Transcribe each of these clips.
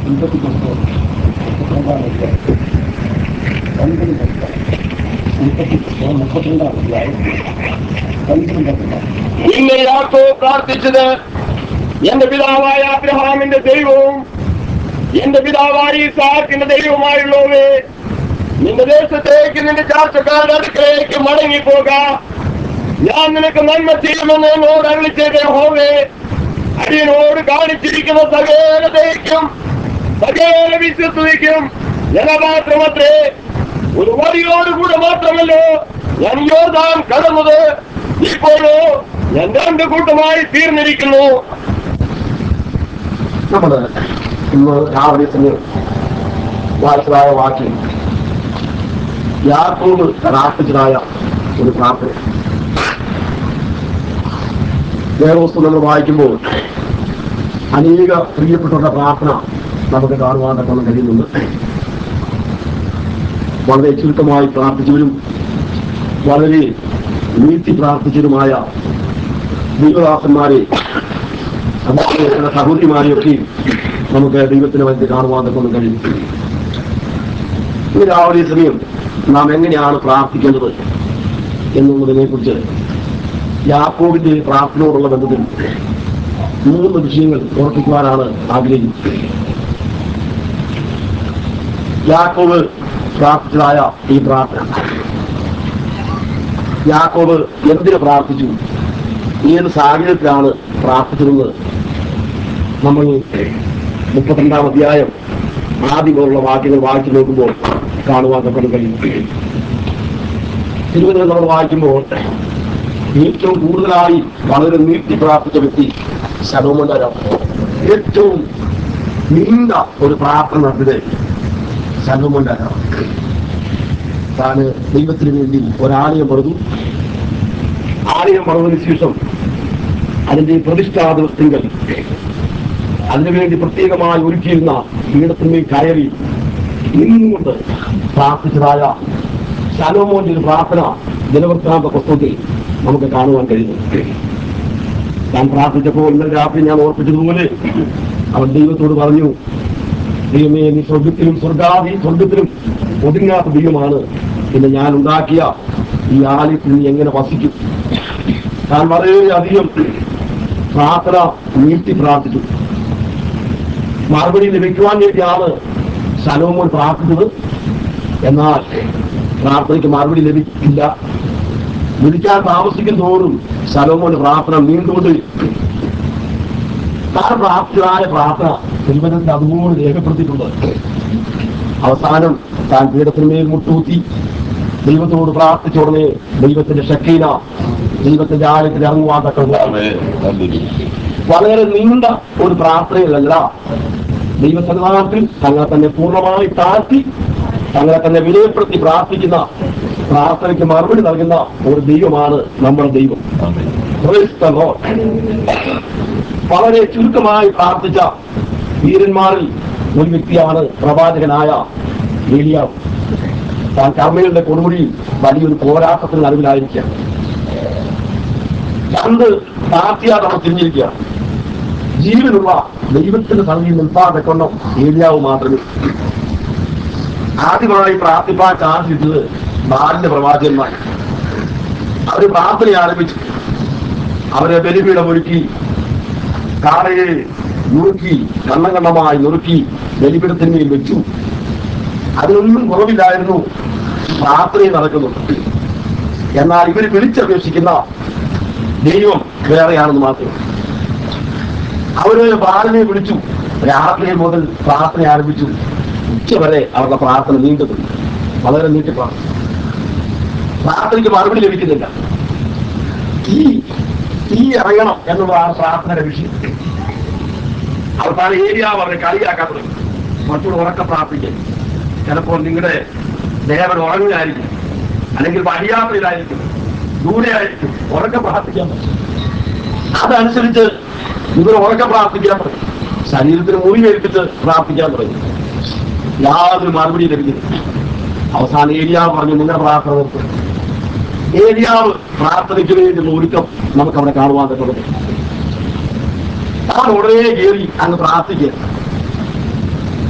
ഇന്ന് യാക്കോബ് പ്രാർത്ഥിച്ചത്, എന്റെ പിതാവായ അബ്രഹാമിന്റെ ദൈവവും എന്റെ പിതാവായ ഇസ്ഹാക്കിന്റെ ദൈവവുമായുള്ളവേ, നിന്റെ ദേശത്തേക്ക് നിന്റെ ചാർച്ചക്കാരുടെ അടുക്കലേക്ക് മടങ്ങിപ്പോക. ഞാൻ നിനക്ക് നന്മ ചെയ്യുമെന്ന് എന്നോട് അരുളിച്ചത് യഹോവേ, അടിയനോട് കാണിച്ചിരിക്കുന്ന സകല ദയയ്ക്കും സകല വിശ്വസ്തതയ്ക്കും ജനമാത്രമത്രേ. ഒരു വടിയോടുകൂടെ മാത്രമല്ലോ ഞാൻ യോർദാൻ കടന്നത്, ഇപ്പോഴോ ഞാൻ രണ്ട് കൂട്ടമായി തീർന്നിരിക്കുന്നു. നമ്മള് ഇന്ന് രാവിലെ വായിച്ചതായ വാക്യം യാക്കോബ് പ്രാർത്ഥിച്ചതായ ഒരു പ്രാർത്ഥന. വേദപുസ്തകം നമ്മൾ വായിക്കുമ്പോൾ അനേക പ്രിയപ്പെട്ടവരുടെ പ്രാർത്ഥന നമുക്ക് കാണുവാൻ തക്ക കഴിയുന്നുണ്ട്. വളരെ ചുരുക്കമായി പ്രാർത്ഥിച്ചവരും വളരെ നീട്ടി പ്രാർത്ഥിച്ചവരുമായ ദൈവദാസന്മാരെ, സഹോദരിമാരെയൊക്കെ നമുക്ക് ദൈവത്തിന് വേണ്ടി കാണുവാൻ തക്ക കഴിയും. ഈ രാവിലെ സമയം നാം എങ്ങനെയാണ് പ്രാർത്ഥിക്കേണ്ടത് എന്നുള്ളതിനെ കുറിച്ച് യാക്കോബിന്റെ പ്രാർത്ഥനയോടുള്ള ബന്ധത്തിൽ 3 വിഷയങ്ങൾ ഓർപ്പിക്കുവാനാണ് ആഗ്രഹിക്കുന്നത്. യാക്കോബ് പ്രാർത്ഥിച്ചതായ ഈ പ്രാർത്ഥന, യാക്കോബ് എന്തിനു പ്രാർത്ഥിച്ചു, ഏത് സാഹചര്യത്തിലാണ് പ്രാർത്ഥിച്ചതെന്ന് നമ്മൾ 32-ാം അധ്യായം ആദ്യമുള്ള വാക്യങ്ങൾ വായിച്ചു നോക്കുമ്പോൾ കാണുവാൻ നമുക്ക് കഴിയും. തിരുവനന്തപുരം നമ്മൾ വായിക്കുമ്പോൾ ഏറ്റവും കൂടുതലായി വളരെ നീട്ടി പ്രാർത്ഥിച്ച വ്യക്തി ശലോമോൻ രാജാവ്. ഏറ്റവും നീണ്ട ഒരു പ്രാർത്ഥന നടത്തിയത് ശലോമോൻ രാജാവ്. താൻ ദൈവത്തിന് വേണ്ടി ഒരാലയം പണിതു. ആലയം പണിതതിനു ശേഷം അതിന്റെ പ്രതിഷ്ഠാ ദിവസങ്ങൾ അതിനുവേണ്ടി പ്രത്യേകമായി ഒരുക്കിയിരുന്ന പീഠത്തിന്മേൽ കയറി നിന്നുകൊണ്ട് പ്രാർത്ഥിച്ചതായ ശലോമോന്റെ ഒരു പ്രാർത്ഥന ദിനവൃത്താന്ത പുസ്തകത്തിൽ നമുക്ക് കാണുവാൻ കഴിയുന്നു. താൻ പ്രാർത്ഥിച്ചപ്പോൾ ഇന്നലെ രാത്രി ഞാൻ ഓർപ്പിച്ചതുപോലെ അവൻ ദൈവത്തോട് പറഞ്ഞു, ദൈവമേ, നീ സ്വർഗത്തിലും ഒതുങ്ങാത്ത ദൈവമാണ്. പിന്നെ ഞാൻ ഉണ്ടാക്കിയ ഈ ആലയത്തിൽ നീ എങ്ങനെ വസിക്കും? താൻ വളരെയധികം പ്രാർത്ഥന നീട്ടി പ്രാർത്ഥിച്ചു. മറുപടി ലഭിക്കുവാൻ വേണ്ടിയാണ് ശലോമോൻ പ്രാർത്ഥിച്ചത്. എന്നാൽ പ്രാർത്ഥനയ്ക്ക് മറുപടി ലഭിക്കില്ല. ലഭിക്കാൻ താമസിക്കും തോറും ശലോമോന്റെ പ്രാർത്ഥന നീണ്ടുകൊണ്ട് താൻ പ്രാർത്ഥിച്ചതായ പ്രാർത്ഥന ദൈവത്തിന്റെ അതുപോലെ രേഖപ്പെടുത്തിയിട്ടുണ്ട്. അവസാനം താൻ പീഠത്തിന്മേൽ മുട്ടൂത്തി ദൈവത്തോട് പ്രാർത്ഥിച്ച ഉടനെ ദൈവത്തിന്റെ ശക്തിന ദൈവത്തിന്റെ ആഴത്തിൽ ഇറങ്ങുവാൻ തക്കതാണ്. വളരെ നീണ്ട ഒരു പ്രാർത്ഥനയിലല്ല, ദൈവസന്നിധാനത്തിൽ തങ്ങളെ തന്നെ പൂർണ്ണമായി താഴ്ത്തി തങ്ങളെ തന്നെ വിലയപ്പെടുത്തി പ്രാർത്ഥിക്കുന്ന, പ്രാർത്ഥനയ്ക്ക് മറുപടി നൽകുന്ന ഒരു ദൈവമാണ് നമ്മുടെ ദൈവം. വളരെ ചുരുക്കമായി പ്രാർത്ഥിച്ച വീരന്മാരിൽ ഒരു വ്യക്തിയാണ് പ്രവാചകനായ ഏലിയാവ്. താൻ കർമ്മയുടെ കൊടുമുടിയിൽ വലിയൊരു പോരാട്ടത്തിന് നടുവിലായിരിക്കുക. രണ്ട് പാർട്ടിയാൽ നമ്മൾ തിരിഞ്ഞിരിക്കുക. ജീവനുള്ള ദൈവത്തിന്റെ സന്നിധിയിൽ നിൽപ്പാതെ കൊണ്ടോ ഏലിയാവ് മാത്രമേ. ആദ്യമായി പ്രാർത്ഥിപ്പാൻ ചാർജിട്ടത് ബാലിന്റെ പ്രവാചകന്മാർ. അവര് പ്രാർത്ഥന ആരംഭിച്ചു. അവരെ ബലിപീഠം ഒരുക്കി, കാളയെ നുറുക്കി കണ്ണമായി നുറുക്കി ബലിപീഠത്തിന്മേൽ വെച്ചു. അതിനൊന്നും കുറവില്ലായിരുന്നു, പ്രാർത്ഥനയും നടക്കുന്നു. എന്നാൽ ഇവർ വിളിച്ചപേക്ഷിക്കുന്ന ദൈവം വേറെയാണെന്ന് മാത്രം. അവര് ബാലിനെ വിളിച്ചു. രാത്രി മുതൽ പ്രാർത്ഥന ആരംഭിച്ചു. ഉച്ചവരെ അവരുടെ പ്രാർത്ഥന നീണ്ടത്, വളരെ നീട്ടി പ്രാർത്ഥനയ്ക്ക് മറുപടി ലഭിക്കുന്നില്ല. തീ ഇറങ്ങണം എന്നുള്ളതാണ് പ്രാർത്ഥനയുടെ വിഷയം. അവസാന ഏരിയാവ് അവരെ കളിയാക്കാൻ തുടങ്ങി. കുറച്ചുകൂടെ ഉറക്കം പ്രാർത്ഥിക്കും. ചിലപ്പോൾ നിങ്ങളുടെ ദേവൻ ഉറങ്ങുകയായിരിക്കും, അല്ലെങ്കിൽ വഴിയാത്രയിലായിരിക്കും, ദൂരെയായിരിക്കും. ഉറക്കം പ്രാർത്ഥിക്കാൻ പറ്റും. അതനുസരിച്ച് ഇവർ ഉറക്കം പ്രാർത്ഥിക്കാൻ പറ്റും. ശരീരത്തിന് മുറിവേൽപ്പിച്ച് പ്രാർത്ഥിക്കാൻ തുടങ്ങി. യാതൊരു മറുപടി ലഭിക്കുന്നു. അവസാനം ഏലിയാവ് പറഞ്ഞു, നിങ്ങളുടെ പ്രാർത്ഥന നിർത്തും. ഏലിയാവ് പ്രാർത്ഥനയ്ക്ക് വേണ്ടി ഒരുക്കം നമുക്ക് അവിടെ കാണുവാൻ പറ്റുന്നത്. താൻ ഉടനെ കയറി അങ്ങ് പ്രാർത്ഥിക്കുക.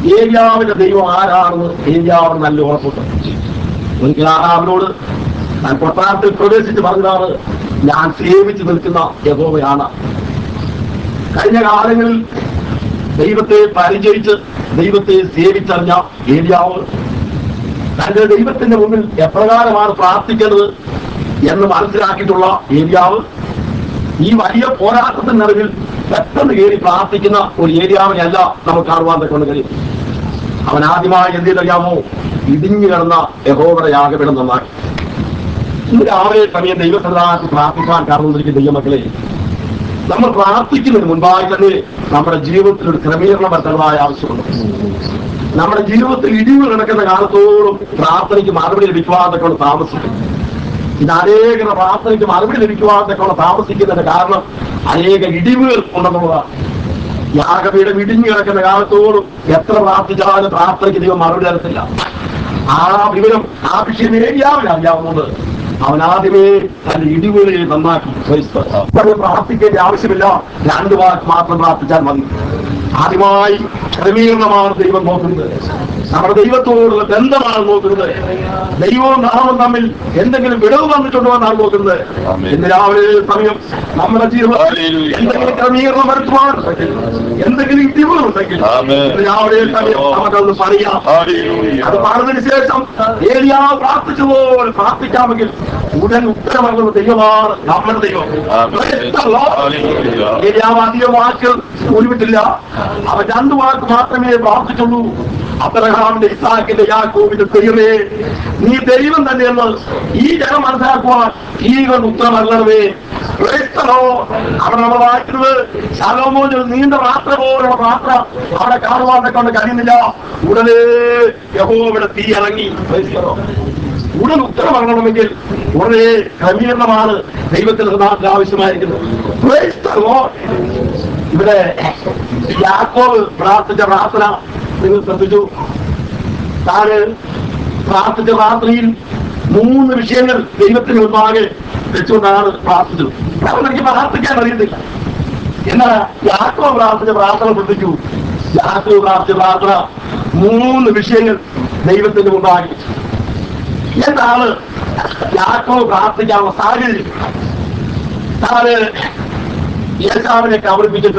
ഏലിയാവിന്റെ ദൈവം ആരാണെന്ന് ഏലിയാവിന് നല്ല ഉറപ്പുണ്ട്. ഒരിക്കൽ ആഹാബിനോട് താൻ കൊട്ടാരത്തിൽ പ്രവേശിച്ച് പറഞ്ഞതാണ്, ഞാൻ സേവിച്ചു നിൽക്കുന്ന യഹോവയാണ്. കഴിഞ്ഞ കാലങ്ങളിൽ ദൈവത്തെ പരിചയിച്ച് ദൈവത്തെ സേവിച്ചറിഞ്ഞ ഏലിയാവ് തന്റെ ദൈവത്തിന്റെ മുമ്പിൽ എപ്രകാരമാണ് പ്രാർത്ഥിക്കേണ്ടത് എന്ന് മനസ്സിലാക്കിയിട്ടുള്ള ഏലിയാവ് ഈ വലിയ പോരാട്ടത്തിനറിവിൽ പെട്ടെന്ന് കയറി പ്രാർത്ഥിക്കുന്ന ഒരു ഏലിയാവിനെയല്ല നമുക്ക് കാണുവാൻ കൊണ്ട് കഴിയും. അവൻ ആദ്യമായി എന്തിനറിയാമോ? ഇടിഞ്ഞു കിടന്ന യഹോവയുടെ യാഗപീഠം നന്നാക്കി. ഇന്ന് രാവിലെ സമയം ദൈവസന്നിധാനത്തിൽ പ്രാർത്ഥിക്കാൻ കാരണമായിരിക്കും ദൈവമക്കളെ. നമ്മൾ പ്രാർത്ഥിക്കുന്നതിന് മുൻപായി തന്നെ നമ്മുടെ ജീവിതത്തിൽ ഒരു ക്രമീകരണം വരുത്തേണ്ടതായ ആവശ്യമുണ്ട്. നമ്മുടെ ജീവിതത്തിൽ ഇടിവ് കിടക്കുന്ന കാലത്തോളം പ്രാർത്ഥനയ്ക്ക് മറുപടി ലഭിക്കുവാതെ കൊണ്ട് താമസിക്കും. ഇത് അനേക പ്രാർത്ഥനയ്ക്ക് മറുപടി ലഭിക്കുവാതെ കൊണ്ട് താമസിക്കുന്നതിന്റെ കാരണം അനേക ഇടിവുകൾ ഉണ്ടെന്നുള്ളതാണ്. യാഗപീഠം ഇടിഞ്ഞു കിടക്കുന്ന കാലത്തോടും എത്ര പ്രാർത്ഥിച്ചാലും പ്രാർത്ഥനയ്ക്ക് ദൈവം മറുപടി തരത്തില്ല. ആ വിവരം ആ വിഷയം ഏലിയാവിന് അറിയാവുന്നത് അവൻ ആദ്യമേ തന്റെ ഇടിവുകളിൽ നന്നാക്കി. പ്രാർത്ഥിക്കേണ്ട ആവശ്യമില്ല, 2 വാക്ക് മാത്രം പ്രാർത്ഥിച്ചാൽ മതി. ആദ്യമായി ക്രമീകരണമാണ് ദൈവം നോക്കുന്നത്. നമ്മുടെ ദൈവത്തോടുള്ള ബന്ധമാണ് നോക്കുന്നത്. ദൈവവും നാമം തമ്മിൽ എന്തെങ്കിലും വിടവ് വന്നിട്ടുണ്ടോ എന്നാണ് നോക്കുന്നത്. ഇന്ന് രാവിലെ സമയം നമ്മുടെ ജീവിതത്തിൽ എന്തെങ്കിലും ക്രമീകരണം വരുത്തുവാൻ എന്തെങ്കിലും ഇടിവുകളുണ്ടെങ്കിൽ രാവിലെ സമയം നമുക്കതൊന്ന് പറയാം. അത് പറഞ്ഞതിന് ശേഷം ഏലിയാവ് പ്രാർത്ഥിച്ചതുപോലെ പ്രാർത്ഥിക്കാമെങ്കിൽ ഉടൻ ഉത്തരവാകുന്ന ദൈവമാണ് നമ്മുടെ ദൈവം. ഏലിയാവ് അധികം വാക്കുകൾ ഉരുവിട്ടില്ല. അവൻ 2 വാക്ക് മാത്രമേ പ്രാർത്ഥിച്ചുള്ളൂ. അബ്രഹാമിന്റെ, ഇസാക്കിന്റെ, യാക്കോബിന്റെ ദൈവമേ, നീ ദൈവം തന്നെയെന്ന് ഈ ജനം മനസ്സിലാക്കുവാൻ ഈ കൊണ്ട് ഉത്തരം നൽകണമേ. അവിടെ നമ്മൾ വായിക്കുന്നത് ശലോമോന് നീണ്ട പ്രാർത്ഥന പോലുള്ള പ്രാർത്ഥന അവിടെ കാണുവാനെ കൊണ്ട് കഴിയുന്നില്ല. ഉടനെ യഹോവയുടെ തീ ഇറങ്ങി. ഉടൻ ഉത്തരം നൽകണമെങ്കിൽ ഉടനെ ക്രമീകരണമാണ് ദൈവത്തിന്റെ നാട്ടിൽ ആവശ്യമായിരിക്കുന്നത്. ഇവിടെ യാക്കോബ് പ്രാർത്ഥിച്ച പ്രാർത്ഥന നിങ്ങൾ ശ്രദ്ധിച്ചു. താന് പ്രാർത്ഥിച്ച പ്രാർത്ഥനയിൽ 3 വിഷയങ്ങൾ ദൈവത്തിന് മുൻപാകെ വെച്ചുകൊണ്ടാണ് പ്രാർത്ഥിച്ചത്. അവർക്ക് പ്രാർത്ഥിക്കാൻ അറിയത്തില്ല. എന്നാൽ യാക്കോബ് പ്രാർത്ഥിച്ച പ്രാർത്ഥന ശ്രദ്ധിച്ചു. യാക്കോബ് പ്രാർത്ഥിച്ച പ്രാർത്ഥന 3 വിഷയങ്ങൾ ദൈവത്തിന് മുൻപാകെ. എന്താണ് യാക്കോബ് പ്രാർത്ഥിക്കാനുള്ള സാഹചര്യം? താന് യേശാവിനെ കബളിപ്പിച്ചിട്ട്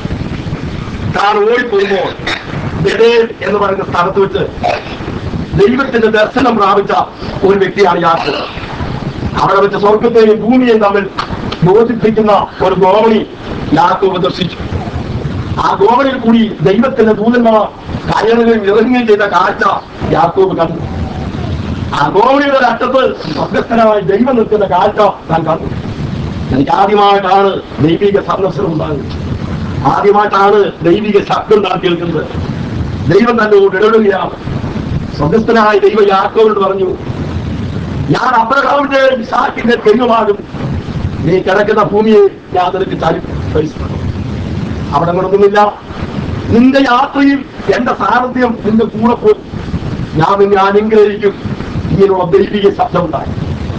താൻ ഓടിപ്പോകുമ്പോൾ ബെഥേൽ എന്ന് പറയുന്ന സ്ഥലത്ത് വെച്ച് ദൈവത്തിന്റെ ദർശനം പ്രാപിച്ച ഒരു വ്യക്തിയാണ് യാക്കോബ്. അവിടെ വെച്ച് സ്വർഗത്തെയും ഭൂമിയെയും തമ്മിൽ യോജിപ്പിക്കുന്ന ഒരു ഗോവണി യാക്കോബ് ദർശിച്ചു. ആ ഗോവണിയിൽ കൂടി ദൈവത്തിന്റെ ദൂതന്മാർ കയറുകയും ഇറങ്ങുകയും ചെയ്ത കാഴ്ച യാക്കോബ് കണ്ടു. ആ ഗോവണിയുടെ ഒരു അറ്റത്ത് സ്വർഗസ്ഥനായി ദൈവം നിൽക്കുന്ന കാഴ്ച താൻ കണ്ടു. എനിക്ക് ആദ്യമായിട്ടാണ് ദൈവിക സന്ദർശനം ഉണ്ടാകുന്നത്. ആദ്യമായിട്ടാണ് ദൈവിക ശബ്ദം താൻ കേൾക്കുന്നത്. ദൈവം തന്നോട് ഇടപെടുകയാണ്. സ്വർഗസ്ഥനായ ദൈവം യാക്കോബിനോട് പറഞ്ഞു, ഞാൻ അബ്രഹാമിന്റെ, ഇസാക്കിന്റെ ദൈവമാകും. നീ കിടക്കുന്ന ഭൂമിയെ ഞാൻ നിനക്ക് തരും. അവിടെ കൊണ്ടൊന്നുമില്ല. നിന്റെ യാത്രയിൽ എന്റെ സാന്നിധ്യം നിന്റെ കൂടെ പോയി ഞാൻ നിന്നെ അനുഗ്രഹിക്കും. ഇങ്ങനെയുള്ള ദൈവിക ശബ്ദമുണ്ടായി.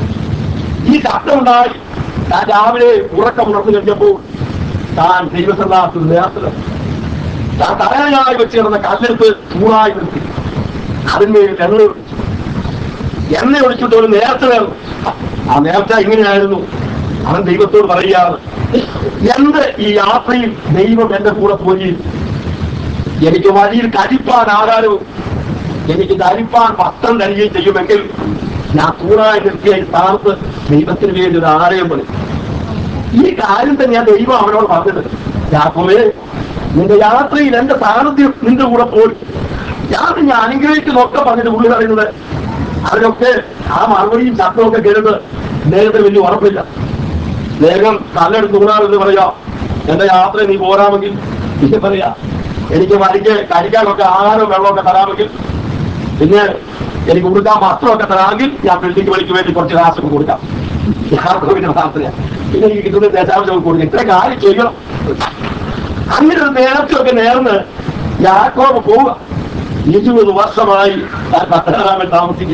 ഈ ശബ്ദമുണ്ടായി താൻ രാവിലെ ഉറക്കമുണർന്നു കഴിഞ്ഞപ്പോൾ താൻ ദൈവസന്നാഹത്തിൽ നേർത്തത് താൻ തലയായി വെച്ച് കിടന്ന കല്ലെടുത്ത് ചൂടായി നിർത്തി അതിന്മേൽ എണ്ണ ഒഴിച്ചു. എണ്ണ ഒഴിച്ചിട്ട് ഒരു നേർച്ച നേർന്നു. ആ നേർച്ച ഇങ്ങനെയായിരുന്നു. അവൻ ദൈവത്തോട് പറയുകയാണ്, എന്റെ ഈ യാത്രയിൽ ദൈവം എന്റെ കൂടെ പോയി എനിക്ക് വഴിയിൽ കഴിപ്പാൻ ആഹാരവും എനിക്ക് ധരിപ്പാൻ വസ്ത്രം തരികയും ചെയ്യുമെങ്കിൽ ഞാൻ ചൂടായി നിർത്തിയ ഈ സ്ഥാനത്ത് ദൈവത്തിന് വേണ്ടി ഒരു ആലയം പണി. ഈ കാര്യം തന്നെയാണ് ദൈവം അവനോട് പറഞ്ഞത്. യാക്കോബേ, നിന്റെ യാത്രയിൽ എന്റെ സാന്നിധ്യം നിന്റെ കൂടെ പോയി ഞാൻ അനുഗ്രഹിക്കുന്നൊക്കെ പറഞ്ഞിട്ട് ഉള്ളി പറയുന്നത്. അതിനൊക്കെ ആ മറുപടിയും ശബ്ദമൊക്കെ കേൾക്കുന്നത് നേരത്തെ വലിയ ഉറപ്പില്ല. വേഗം കല്ലെടുത്ത് കൂടാമെന്ന് പറയാം. എന്റെ യാത്ര നീ പോരാമെങ്കിൽ പിന്നെ പറയാ, എനിക്ക് വരിക്ക് കഴിക്കാനൊക്കെ ആഹാരവും വെള്ളമൊക്കെ തരാമെങ്കിൽ, പിന്നെ എനിക്ക് കൊടുക്കാൻ വസ്ത്രമൊക്കെ തരാമെങ്കിൽ ഞാൻ ബിൽഡിംഗ് പണിക്ക് വേണ്ടി കുറച്ച് കാശൊക്കെ കൊടുക്കാം. യാക്കോബിന്റെ പ്രാർത്ഥനയാണ്. പിന്നെ എനിക്ക് കിട്ടുന്ന ദശാംശമൊക്കെ കൊടുക്കാം. ഇത്ര കാര്യം ചെയ്യണം. അങ്ങനെ ഒരു നേരത്തെയൊക്കെ നേർന്ന് യാക്കോബ് പോവുക. 20 വർഷമായി പത്തനാരാമിൽ താമസിക്കുക.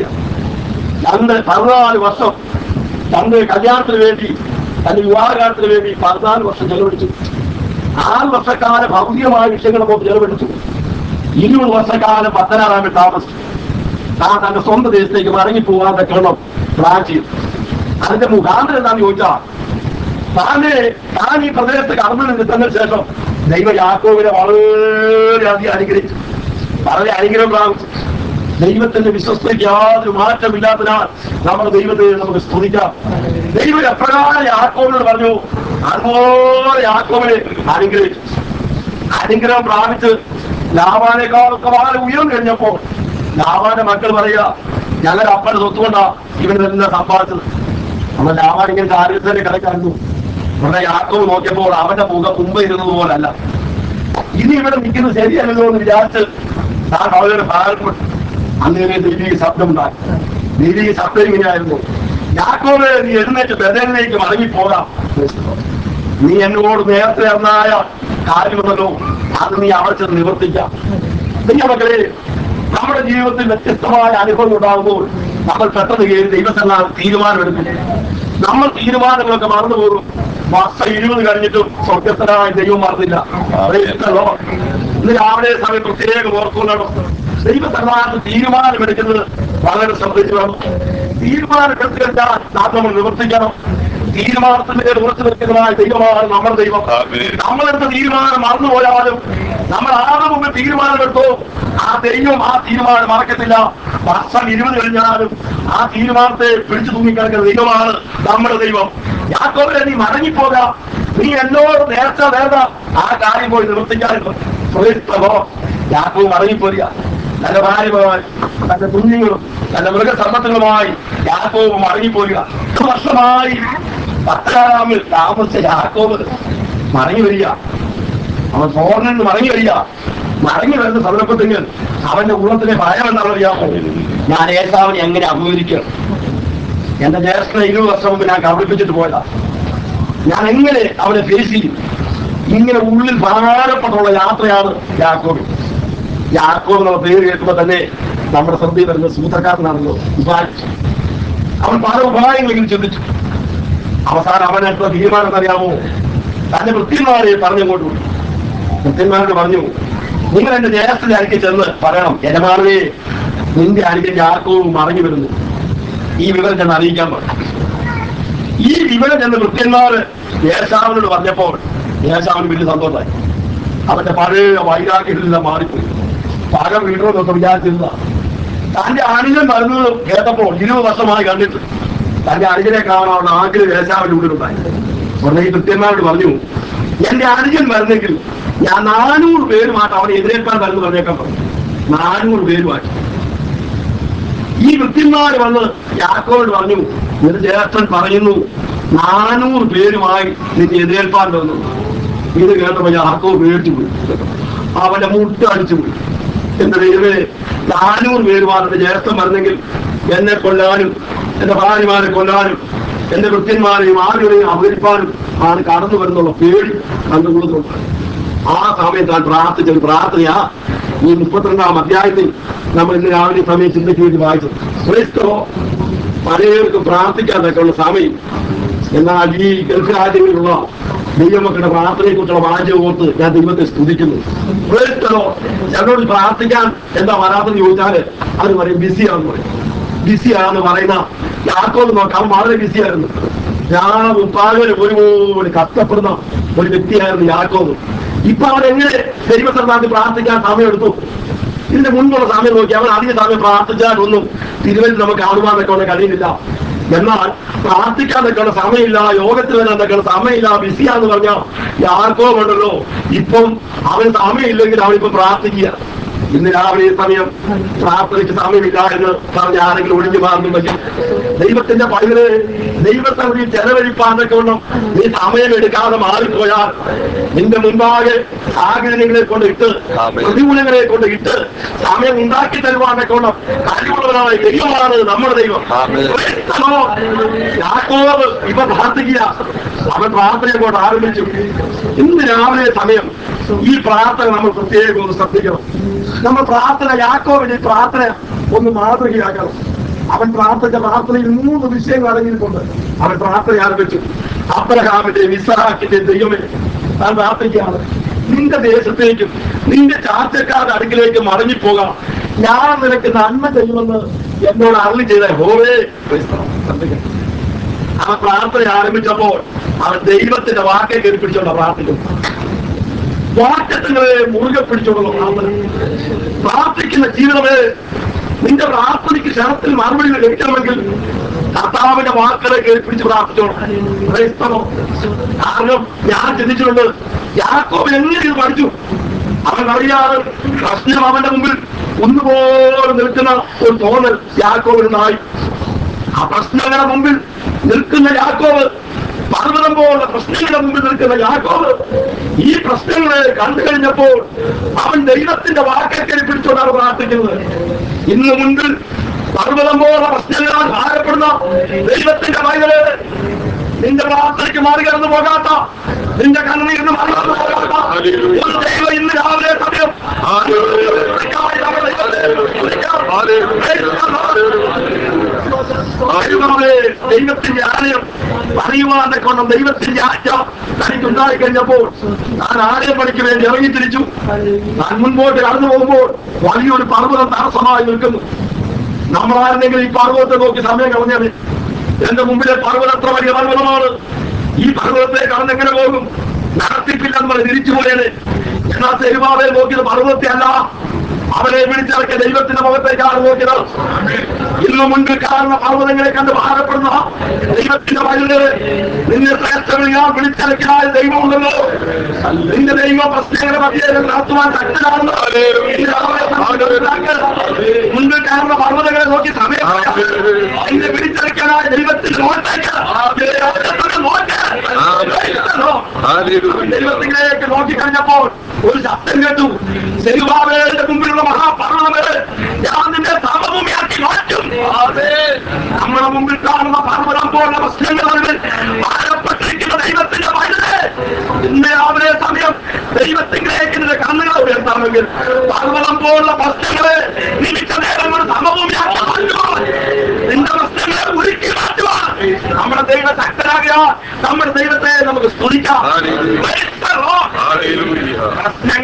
14 വർഷം തന്റെ കല്യാണത്തിന് വേണ്ടി, തന്റെ വിവാഹകാലത്തിന് വേണ്ടി 14 വർഷം ചെലവഴിച്ചു. 6 വർഷക്കാലം ഭൗതികമായ വിഷയങ്ങളൊക്കെ ചെലവഴിച്ചു. 20 വർഷക്കാലം പത്തനാറാമിൽ താമസിച്ചു. താൻ തന്റെ സ്വന്തം ദേശത്തേക്ക് മടങ്ങിപ്പോകാൻ തക്കണം പ്ലാൻ ചെയ്തു. അതിന്റെ മുഖാന്തരം എന്താണെന്ന് ചോദിച്ചാൽ, താൻ ഈ പ്രദേശത്ത് കടന്നു നിൽക്കുന്നതിന് ശേഷം ദൈവ യാക്കോബിനെ വളരെയധികം അനുഗ്രഹിച്ചു, വളരെ അനുഗ്രഹം പ്രാപിച്ചു. ദൈവത്തിന്റെ വിശ്വസ്തയ്ക്ക് യാതൊരു മാറ്റമില്ലാത്തതിനാൽ നമ്മുടെ ദൈവത്തെ നമുക്ക് സ്തുതിക്കാം. ദൈവം എപ്രകാരം യാക്കോബിനോട് പറഞ്ഞു, അതുപോലെ യാക്കോബിനെ അനുഗ്രഹിച്ചു. അനുഗ്രഹം പ്രാപിച്ച് ലാബാനേക്കാളൊക്കെ വളരെ ഉയർന്നു കഴിഞ്ഞപ്പോൾ ലാബാന്റെ മക്കൾ പറയുക, ഞങ്ങളുടെ അപ്പന്റെ സ്വത്തുകൊണ്ടാ ഇവനെല്ലാം സമ്പാദിച്ചത്. നമ്മൾ ലാബാൻ ഇങ്ങനെ കാര്യസ്ഥനെ കിടക്കായിരുന്നു. ഇവിടെ യാക്കോബ് നോക്കിയപ്പോൾ അവന്റെ മുഖം മുമ്പ് ഇരുന്നത് പോലല്ല. ഇനി ഇവിടെ നിൽക്കുന്നത് ശരിയല്ലല്ലോ എന്ന് വിചാരിച്ച് താൻ വളരെ ഭാരപ്പെട്ടു. അങ്ങനെ ദൈവിക ശബ്ദം ഉണ്ടായി. ദൈവിക ശബ്ദം ഇങ്ങനെയായിരുന്നു, യാക്കോബ് നീ എഴുന്നേറ്റ് ബേഥേലിലേക്ക് മടങ്ങിപ്പോകാം. നീ എന്നോട് നേരത്തെ അന്നായ കാര്യമുണ്ടല്ലോ, അത് നീ അവിടെ ചെന്ന് നിവർത്തിക്കാം. മക്കളെ, നമ്മുടെ ജീവിതത്തിൽ വ്യത്യസ്തമായ അനുഭവം ഉണ്ടാകുമ്പോൾ നമ്മൾ പെട്ടെന്ന് കയറി ദൈവസന്നാഹം തീരുമാനമെടുക്കും. നമ്മൾ തീരുമാനങ്ങളൊക്കെ മറന്നുപോകും. വർഷം 20 കഴിഞ്ഞിട്ടും സ്വർഗസ്ഥനായ ദൈവം മറന്നില്ല. ഇന്ന് രാവിലെ സമയം പ്രത്യേകം ഓർക്കുന്നുണ്ടോ? ദൈവസന്നാഹത്തിൽ തീരുമാനമെടുക്കുന്നത് വളരെ ശ്രദ്ധിച്ചു വേണം. തീരുമാനമെടുത്തു കഴിഞ്ഞാൽ നമ്മൾ നിവർത്തിക്കണം. തീരുമാനത്തിന്റെ ഉറച്ചു നിൽക്കുന്നതായ ദൈവമാണ് നമ്മുടെ ദൈവം. നമ്മളെടുത്ത തീരുമാനം മറന്നുപോയാലും നമ്മൾ ആരുടെ മുമ്പിൽ തീരുമാനമെടുത്തോ ആ ദൈവം ആ തീരുമാനം മറക്കത്തില്ല. വർഷം 20 കഴിഞ്ഞാലും ആ തീരുമാനത്തെ പിടിച്ചു തൂങ്ങിക്കിടക്കുന്ന ദൈവമാണ് നമ്മുടെ ദൈവം. യാക്കോബിനെ നീ മടങ്ങിപ്പോകാം, നീ എന്നോട് നേരത്തെ ആ കാര്യം പോയി നിവർത്തിക്കാറുണ്ട്. യാക്കോബ് മടങ്ങിപ്പോരുക. തന്റെ ഭാര്യയുമായി, തന്റെ കുഞ്ഞുങ്ങളും തന്റെ മൃഗസമ്പത്തുകളുമായി യാക്കോബ് മടങ്ങിപ്പോരുക. 10 വർഷമായി പത്തനാറാമിൽ താമസിച്ച യാക്കോബ് മടങ്ങി വരിക. അവൻ ഫോറിൽ നിന്ന് മടങ്ങി വരിക. മടങ്ങി വരുന്ന സന്ദർഭത്തിൽ അവന്റെ ഉള്ളത്തിലെ ഭയം എന്താണെന്നറിയാമോ? ഞാൻ ഏസാവിനെ എങ്ങനെ അഭിമുഖീകരിക്കണം? എന്റെ ജ്യേഷ്ഠനെ 20 വർഷം മുമ്പ് ഞാൻ കബളിപ്പിച്ചിട്ട് പോയതാ. ഞാൻ എങ്ങനെ അവനെ ഫേസ് ചെയ്യും? ഇങ്ങനെ ഉള്ളിൽ ഭാരപ്പെട്ടുള്ള യാത്രയാണ് യാക്കോബ്. യാക്കോബ് എന്നുള്ള പേര് കേൾക്കുമ്പോൾ തന്നെ നമ്മുടെ ശ്രദ്ധയിൽ വരുന്ന സൂത്രക്കാരനാണല്ലോ ഉപായം. അവൻ പല ഉപായങ്ങളെങ്കിലും ചിന്തിച്ചു. അവസാനം അവനായിട്ടുള്ള തീരുമാനം അറിയാമോ? തന്റെ വൃത്യന്മാരെ പറഞ്ഞങ്ങോട്ട് വിട്ടു. വൃത്യന്മാരോട് പറഞ്ഞു, നിങ്ങൾ എന്റെ ജ്യേഷ്ഠന്റെ അടുക്കി ചെന്ന് പറയണം, യജമാനേ നിന്റെ അടുക്കൽ യാക്കോബ് മടങ്ങി വരുന്നു. ഈ വിവരം ചെന്ന് അറിയിക്കാൻ പറഞ്ഞു. ഈ വിവരം ചെന്ന് വൃത്യന്മാര് ഏശാവിനോട് പറഞ്ഞപ്പോൾ ഏശാവിന് വലിയ സന്തോഷമായി. അവന്റെ പഴയ വൈരാഗ്യങ്ങളെല്ലാം മാറിപ്പോയി. പകരം വീട്ടോന്നൊക്കെ വിചാരിച്ചിരുന്ന തന്റെ അനുജൻ വരുന്നത് കേട്ടപ്പോൾ 20 വർഷമായി കണ്ടിട്ട് തന്റെ അനുജനെ കാണാനുള്ള ആഗ്രഹം ഏശാവിന്റെ ഉള്ളിലുണ്ടായി. ഉടനെ ഈ കൃത്യന്മാരോട് പറഞ്ഞു, എന്റെ അനുജൻ വരുന്നെങ്കിൽ ഞാൻ 400 പേരുമായിട്ട് അവനെ എതിരേൽക്കാൻ വരുന്നു പറഞ്ഞേക്കാൻ പറഞ്ഞു. 400 പേരുമായിട്ട് ഈ വൃത്യന്മാർ വന്ന് യാക്കോബോട് പറഞ്ഞു, നിന്റെ ജ്യേഷ്ഠൻ പറയുന്നു 400 പേരുമായി നിന്നെ എതിരേൽപ്പാൻ വന്നു. ഇത് കേട്ടപ്പോ യാക്കോബ് പേടിച്ചുപോയി. അവന്റെ മുട്ട അടിച്ചുപോയി. എന്റെ ദൈവമേ, 400 പേരുമാർ എന്റെ ജ്യേഷ്ഠൻ വരുന്നെങ്കിൽ എന്നെ കൊല്ലാനും എന്റെ ഭാര്യമാരെ കൊല്ലാനും എന്റെ വൃത്യന്മാരെയും ആരുടെയും അവതരിപ്പാനും ആണ് കടന്നു വരുന്നുള്ള പേടി തന്റെ ഉള്ളതുണ്ട്. ആ സമയത്ത് താൻ പ്രാർത്ഥിച്ചൊരു പ്രാർത്ഥനയാ ഈ 32-ാം അധ്യായത്തിൽ നമ്മൾ ഇന്ന് രാവിലെ സമയം ചിന്തയ്ക്ക് വേണ്ടി വായിച്ചത്. ക്രൈസ്തവോ പലർക്കും പ്രാർത്ഥിക്കാനൊക്കെയുള്ള സമയം. എന്നാൽ ഈ ഗൾഫ് രാജ്യങ്ങളിലുള്ള ദൈവമക്കളുടെ പ്രാർത്ഥനയെ കുറിച്ചുള്ള വാചകം ഓർത്ത് ഞാൻ ദൈവത്തെ സ്തുതിക്കുന്നു. ക്രൈസ്തവോ ഞങ്ങളോട് പ്രാർത്ഥിക്കാൻ എന്താ വരാത്തെന്ന് ചോദിച്ചാല് അത് പറയും ബിസിയാണെന്ന് പറയും. ബിസിയാണെന്ന് പറയുന്ന യാക്കോബ് നോക്കാം, വളരെ ബിസിയായിരുന്നു. ഞാൻ പകല് ഒരുപോലെ കഷ്ടപ്പെടുന്ന ഒരു വ്യക്തിയായിരുന്നു യാക്കോബ്. ഇപ്പൊ അവൻ എങ്ങനെ ദൈവസന്നാധിയിൽ പ്രാർത്ഥിക്കാൻ സമയമെടുത്തു? ഇതിന്റെ മുൻപുള്ള സമയം നോക്കി അവൻ അധിക സമയം പ്രാർത്ഥിച്ചാലൊന്നും തിരുവനന്തപുരം നമുക്ക് കാണുവാനൊക്കെ ഉള്ള കഴിയുന്നില്ല. എന്നാൽ പ്രാർത്ഥിക്കാനൊക്കെയുള്ള സമയമില്ല, യോഗത്തിൽ വരാനൊക്കെയുള്ള സമയമില്ല, ബിസിയാന്ന് പറഞ്ഞാൽ യാക്കോബ് ഉണ്ടല്ലോ ഇപ്പം അവന് സമയമില്ലെങ്കിൽ അവനിപ്പം പ്രാർത്ഥിക്കുക. ഇന്ന് രാവിലെ സമയം പ്രാർത്ഥനയ്ക്ക് സമയമില്ല എന്ന് പറഞ്ഞ് ആരെങ്കിലും ഒഴിഞ്ഞു മാറുന്നുണ്ടെങ്കിൽ ദൈവത്തിന്റെ പൈതല് ദൈവത്തെ ചെലവഴിപ്പാന്നൊക്കെ ഉള്ളും നീ സമയം എടുക്കാതെ മാറിപ്പോയാൽ നിന്റെ മുൻപാകെ സാഹചര്യങ്ങളെ കൊണ്ട് ഇട്ട് പ്രതികൂലങ്ങളെ കൊണ്ട് ഇട്ട് സമയം ഉണ്ടാക്കി തരുവാനൊക്കെ ഉള്ള കഴിവുള്ളവരായ ദൈവമാണ് നമ്മുടെ ദൈവം. യാക്കോബ് ഇപ്പൊ പ്രാർത്ഥിക്കുക. അവൻ പ്രാർത്ഥനയെ കൊണ്ട് ആരംഭിച്ചു. ഇന്ന് രാവിലെ സമയം ഈ പ്രാർത്ഥന നമ്മൾ പ്രത്യേകം ഒന്ന് ശ്രദ്ധിക്കണം. നമ്മൾ പ്രാർത്ഥന യാക്കോബിന്റെ പ്രാർത്ഥന ഒന്ന് മാതൃകയാക്കണം. അവൻ പ്രാർത്ഥിച്ച പ്രാർത്ഥനയിൽ 3 വിഷയങ്ങൾ അടങ്ങിയിട്ടുണ്ട്. അവൻ പ്രാർത്ഥന ആരംഭിച്ചു. അബ്രഹാമിന്റെ ഇസ്ഹാക്കിന്റെ ദൈവമേ താൻ പ്രാർത്ഥിക്കുകയാണ്, നിന്റെ ദേശത്തേക്കും നിന്റെ ചാർച്ചക്കാരുടെ അടുക്കിലേക്ക് മടങ്ങിപ്പോകാം, ഞാൻ നിനക്ക് നന്മ ചെയ്യുമെന്ന് എന്നോട് അരുളി ചെയ്ത യഹോവേ. അവൻ പ്രാർത്ഥന ആരംഭിച്ചപ്പോൾ അവൻ ദൈവത്തിന്റെ വാക്കെ കയറി പിടിച്ചോണ്ട പ്രാർത്ഥിക്കുന്നു. വാക്യത്തിനെ മുറുകെ പിടിച്ചോളും പ്രാർത്ഥിക്കുന്ന ജീവിതമേ. നിന്റെ പ്രാർത്ഥനയ്ക്ക് ക്ഷണത്തിൽ മറുപടി ലഭിക്കണമെങ്കിൽ കർത്താവിന്റെ വാക്കുകളെ കയറി പിടിച്ച് പ്രാർത്ഥിച്ചോളൂ. കാരണം ഞാൻ ചിന്തിച്ചിട്ടുണ്ട്, യാക്കോബ് എങ്ങനെ ഇത് പഠിച്ചു? അവൻ അറിയാതെ പ്രശ്നം അവന്റെ മുമ്പിൽ ഒന്നുപോലെ നിൽക്കുന്ന ഒരു തോന്നൽ യാക്കോബിനായി. ആ പ്രശ്നങ്ങളുടെ മുമ്പിൽ നിൽക്കുന്ന യാക്കോബ്, പർവ്വതം പോലുള്ള പ്രശ്നങ്ങളുടെ മുമ്പിൽ നിൽക്കുന്ന യാക്കോബ് ഈ പ്രശ്നങ്ങളെ കണ്ടു കഴിഞ്ഞപ്പോൾ അവൻ ദൈവത്തിന്റെ വാക്കൽ പിടിച്ചുകൊണ്ടാണ് പ്രാർത്ഥിക്കുന്നത്. ഇന്ന് മുൻപിൽ പർവ്വതം പോലുള്ള പ്രശ്നങ്ങളാൽ ഭാരപ്പെടുന്ന ദൈവത്തിന്റെ മൈകളെ, നിന്റെ പ്രാർത്ഥനയ്ക്ക് മറികടന്നു പോകാത്ത, നിന്റെ കണ്ണീരിന് മറികടന്നു പോകാത്ത ഒരു ദൈവം ഇന്ന് രാവിലെ സമയം ദൈവത്തിന്റെ ആലയം അറിയുവാനെ കൊണ്ടും ദൈവത്തിന്റെ ആജ്ഞ തനിക്കുണ്ടായി കഴിഞ്ഞപ്പോൾ ഞാൻ ആലയം പണിക്ക് വേണ്ടി ഇറങ്ങി തിരിച്ചു. ഞാൻ മുൻപോട്ട് കടന്നു പോകുമ്പോൾ വലിയൊരു പർവ്വതം തടസ്സമായി നിൽക്കുന്നു. നമ്മളായിരുന്നെങ്കിൽ ഈ പർവ്വതത്തെ നോക്കി സമയം കളഞ്ഞത്. എന്റെ മുമ്പിലെ പർവ്വതം എത്ര വലിയ പർവ്വതമാണ്, ഈ പർവ്വതത്തെ കടന്നെങ്ങനെ പോകും? നടത്തിപ്പില്ലെന്ന് പറഞ്ഞ് തിരിച്ചു പോയത്. എന്നാൽ സെരുബാബേൽ നോക്കിയത് പർവ്വതത്തെ അല്ല, അവരെ വിളിച്ചിറക്കിയ ദൈവത്തിന്റെ മുഖത്തേക്കാണ് നോക്കിയത്. ഇന്ന് മുൻപിൽ കാണുന്ന പർവ്വതങ്ങളെ കണ്ട് ഭാരപ്പെടുന്ന ദൈവത്തിന്റെ വഴികള്, നിന്റെ ശ്രേഷ്ഠകൾ ഞാൻ വിളിച്ചിറക്കിയാൽ ദൈവമുണ്ടല്ലോ. നിന്റെ ദൈവം പ്രശ്നങ്ങളുടെ മധ്യേ നടത്തുവാൻ ശക്തനാണെന്ന് മുൻപിൽ കാണുന്ന പർവ്വതങ്ങളെ നോക്കി സമയം നിന്നെ വിളിച്ചിറക്കാനായ ദൈവത്തിന്റെ മുഖത്തേക്ക് ദൈവത്തിലേക്ക് നോക്കിക്കഴിഞ്ഞപ്പോൾ ഒരു ശബ്ദം കേട്ടു, സെരുബാബേലിന്റെ മുമ്പിലുള്ള മഹാപർവ്വതമേ, ഞാൻ നിന്നെ സമഭൂമിയാക്കി മാറ്റും. നമ്മുടെ മുമ്പിൽ കാണുന്ന പർവ്വതം പോലുള്ള പ്രശ്നങ്ങളിൽ ഭാരപ്പെട്ടിരിക്കുന്ന ദൈവത്തിന്റെ വഴിയെ ഇന്ന് രാവിലെ സമയം ദൈവത്തിലേക്ക് നിന്റെ കണ്ണുകളെ ഉയർത്താമെങ്കിൽ പർവ്വതം പോലുള്ള പ്രശ്നങ്ങളെ നിമിഷ നേരം കൊണ്ട് സമഭൂമിയാക്കി മാറ്റുവാൻ, നിന്റെ പ്രശ്നങ്ങളെ ഒരുക്കി മാറ്റുവാൻ നമ്മുടെ ദൈവം ശക്തനാകുക. നമ്മുടെ ദൈവത്തെ നമുക്ക് സ്തുതിക്കാം. പ്രശ്നങ്ങളെ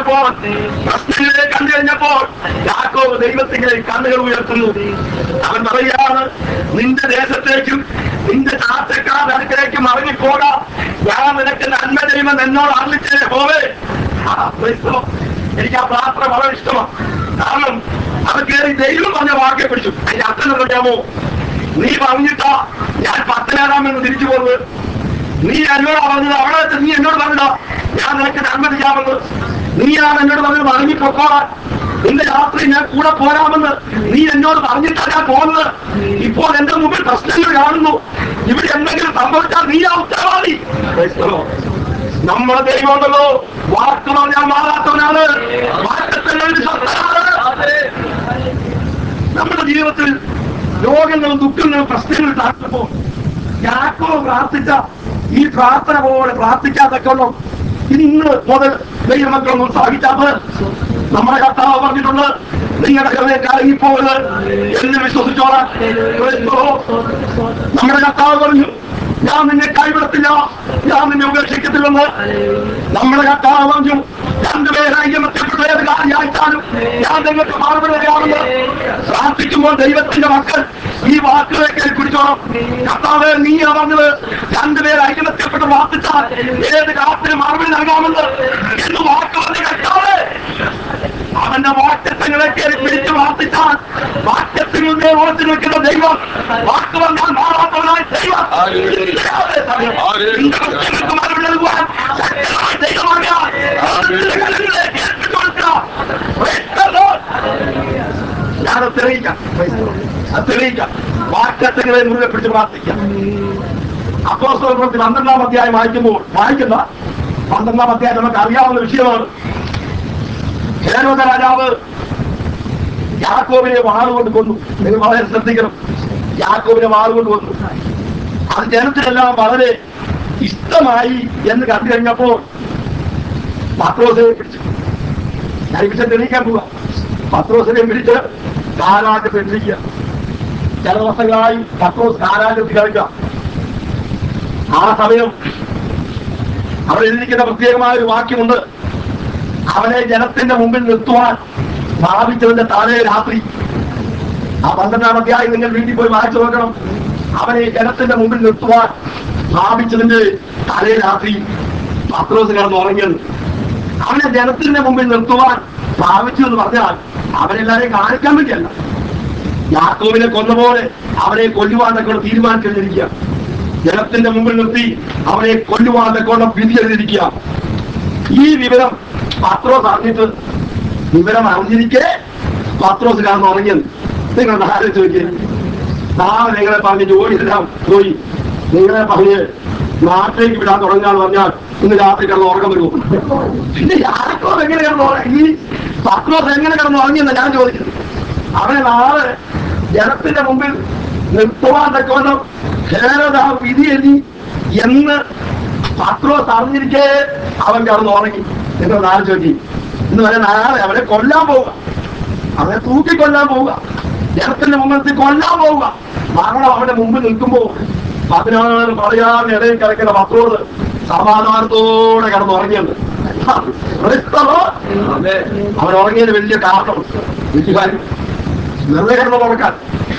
കണ്ടു കഴിഞ്ഞപ്പോൾ യാക്കോബ് ദൈവത്തിന്റെ കണ്ണുകൾ ഉയർത്തുന്നു. അവൻ പറയുകയാണ്, നിന്റെ ദേശത്തേക്കും നിന്റെ ചാർച്ചക്കാരുടെ അടുക്കലേക്കും മടങ്ങിപ്പോകാം, ഞാൻ നിനക്ക് നന്മ ചെയ്യുമെന്ന് എന്നോട് അറിയിച്ചേ യഹോവേ. എനിക്ക് ആ പ്രാർത്ഥന വളരെ ഇഷ്ടമാണ്. കാരണം അവൻ കയറി ദൈവം പറഞ്ഞ വാക്കെ പിടിച്ചു. അതിന്റെ അർത്ഥം അറിയാമോ? നീ പറഞ്ഞിട്ടാ ഞാൻ പത്തനാറാമെന്ന് തിരിച്ചു പോകുന്നത്. നീ എന്നോട് പറഞ്ഞത്, അവിടെ വെച്ച് നീ എന്നോട് പറഞ്ഞില്ല ഞാൻ നിനക്ക് നന്മ ചെയ്യാമെന്ന്. നീയാണ് എന്നോട് പറഞ്ഞത് മടങ്ങിപ്പോക്കോളാൻ, നിന്റെ രാത്രി ഞാൻ കൂടെ പോരാമെന്ന് നീ എന്നോട് പറഞ്ഞിട്ടാണ് ഞാൻ പോകുന്നത്. ഇപ്പോൾ എന്റെ മുമ്പിൽ പ്രശ്നങ്ങൾ കാണുന്നു. ഇവിടെ എന്തെങ്കിലും സംഭവിച്ചാൽ നീ ആ ഉത്തരവാദി. നമ്മുടെ ദൈവം ഉണ്ടല്ലോ, വാക്ക് പറഞ്ഞാൽ മാറാത്തവനാണ്, നമ്മുടെ ജീവിതത്തിൽ രോഗങ്ങളും ദുഃഖങ്ങളും പ്രശ്നങ്ങളും താഴ്ത്തപ്പോ യാക്കോബ് പ്രാർത്ഥിച്ച ഈ പ്രാർത്ഥന പോലെ പ്രാർത്ഥിക്കാതൊക്കെ ഇന്ന് മുതൽ ദൈവമക്കളൊന്നും ഉത്സാഹിച്ചാൽ നമ്മുടെ കർത്താവ് പറഞ്ഞിട്ടുണ്ട്, നിങ്ങളുടെ ഹൃദയം കലങ്ങിപ്പോകരുത് എന്ന് വിശ്വസിച്ചോളാം. നമ്മുടെ കർത്താവ് പറഞ്ഞു, ഞാൻ നിന്നെ കൈവിടത്തില്ല, ഞാൻ നിന്നെ ഉപേക്ഷിക്കത്തില്ലെന്ന്. നമ്മുടെ കർത്താവ് പറഞ്ഞു, രണ്ടുപേരായി മെച്ചപ്പെട്ട ഏത് കാര്യമായിട്ടാലും ഞാൻ നിങ്ങൾക്ക് മറുപടി തരാമെന്ന്. പ്രാർത്ഥിക്കുമ്പോൾ ദൈവത്തിന്റെ മക്കൾ ഈ വാക്കുകളെ പിടിച്ചോണം. കർത്താവേ, നീയാ പറഞ്ഞത് രണ്ടുപേർ ഐക്യമെത്തപ്പെട്ട് പ്രാർത്ഥിച്ചാൽ ഏത് കാലത്തിന് മറുപടി നൽകാമെന്ന് എന്ന് വാക്ക് പറഞ്ഞ കർത്താവേ, അവന്റെ വാക്യത്വങ്ങളെ കയറി പിടിച്ച് പ്രാർത്ഥിച്ചാൽ വാക്യത്തിനുള്ളിൽ ഉറച്ചു നിൽക്കുന്ന ദൈവം, വാക്ക് പറഞ്ഞാൽ മാറാത്തവനായ ദൈവം മറുപടി നൽകുവാൻ ശക്തനായ ദൈവമാകാൻ ഞാനത് തെളിയിക്കാം. വാക്യത്വങ്ങളെ മുഴുവൻ പിടിച്ച് പ്രാർത്ഥിക്കാം. അപ്പോസ്തലപ്രവൃത്തി 12-ാം അധ്യായം വായിക്കുന്ന 12-ാം അധ്യായം നമുക്ക് അറിയാവുന്ന വിഷയമാണ്. ഹേരോദ രാജാവ് യാക്കോബിനെ വാളുകൊണ്ട് കൊന്നു. നിങ്ങൾ വളരെ ശ്രദ്ധിക്കണം. യാക്കോബിനെ വാളുകൊണ്ട് കൊന്നു. അത് ജനത്തിനെല്ലാം വളരെ ഇഷ്ടമായി എന്ന് കണ്ടു കഴിഞ്ഞപ്പോൾ പത്രോസിനെ പിടിച്ചു. ഞാൻ ഈ വിഷയം തെളിയിക്കാൻ പോവാ. പത്രോസിനെ പിടിച്ച് കാരാഗ്രഹത്തിൽ എത്തിക്കുക. ചില വർഷങ്ങളായി പത്രോസ് കാരാഗ്രഹത്തിൽ കളിക്കുക. ആ സമയം അവിടെ എഴുതിയിരിക്കുന്ന പ്രത്യേകമായ ഒരു വാക്യമുണ്ട്. അവനെ ജനത്തിന്റെ മുമ്പിൽ നിർത്തുവാൻ ഭാവിച്ചതിന്റെ തലേ രാത്രി, ആ 12-ാം അധ്യായം നിങ്ങൾ വീട്ടിൽ പോയി വായിച്ചു നോക്കണം. അവനെ ജനത്തിന്റെ മുമ്പിൽ നിർത്തുവാൻ ഭാവിച്ചതിന്റെ തലേ രാത്രി പത്രോസ് കിടന്നുറങ്ങിയത്. അവനെ ജനത്തിന്റെ മുമ്പിൽ നിർത്തുവാൻ ഭാവിച്ചു എന്ന് പറഞ്ഞാൽ അവരെല്ലാരെയും കാണിക്കാൻ വേണ്ടിയല്ല. യാക്കോബിനെ കൊന്നപോലെ അവനെ കൊല്ലുവാനൊക്കെ തീരുമാനിച്ചിരിക്കുക. ജനത്തിന്റെ മുമ്പിൽ നിർത്തി അവനെ കൊല്ലുവാനൊക്കെ വിധി എഴുതിയിരിക്കുക. ഈ വിവരം പത്രോസ് അറിഞ്ഞിട്ട്, വിവരം അറിഞ്ഞിരിക്കെ പത്രോസ് കിടന്നുറങ്ങിയത്. നിങ്ങൾ ആലോചിച്ച് നോക്കിയേ. നാളെ നിങ്ങളെ പറഞ്ഞ് ജോലിയെല്ലാം പോയി നിങ്ങളെ പറഞ്ഞ് നാട്ടിലേക്ക് വിടാൻ തുടങ്ങാന്ന് പറഞ്ഞാൽ ഇന്ന് രാത്രി കിടന്ന് ഉറക്കം വരുമോ? പിന്നെ യാക്കോബ് എങ്ങനെ കിടന്നുറങ്ങി? പത്രോസ് എങ്ങനെ കിടന്നുറങ്ങിയെന്ന് ഞാൻ ചോദിക്കുന്നത്. അവനെ നാളെ ജനത്തിന്റെ മുമ്പിൽ നിർത്തുവാൻ തക്കവണ്ണം ഹേരോദാ വിധി എഴുതി എന്ന് പത്രോസ് അറിഞ്ഞിരിക്കെ അവൻ കിടന്നുറങ്ങി. നിങ്ങൾ ആലോചിച്ച് നോക്കി. ഇന്ന് വരെ നാളെ അവനെ കൊല്ലാൻ പോവുക, അവനെ തൂക്കിക്കൊല്ലാൻ പോവുക, ജനത്തിന്റെ മുമ്പിൽ കൊല്ലാൻ പോവുക. മരണം അവന്റെ മുമ്പിൽ നിൽക്കുമ്പോൾ 16 പറയാതെ ഇടയിൽ കിടക്കുന്ന പത്രോസ് സമാധാനത്തോടെ കിടന്നുറങ്ങിയത്. അവൻ ഉറങ്ങിയത് വലിയ കാരണം, വലിയ കാര്യം. വെറുതെ കിടന്ന് ഉറക്കാൻ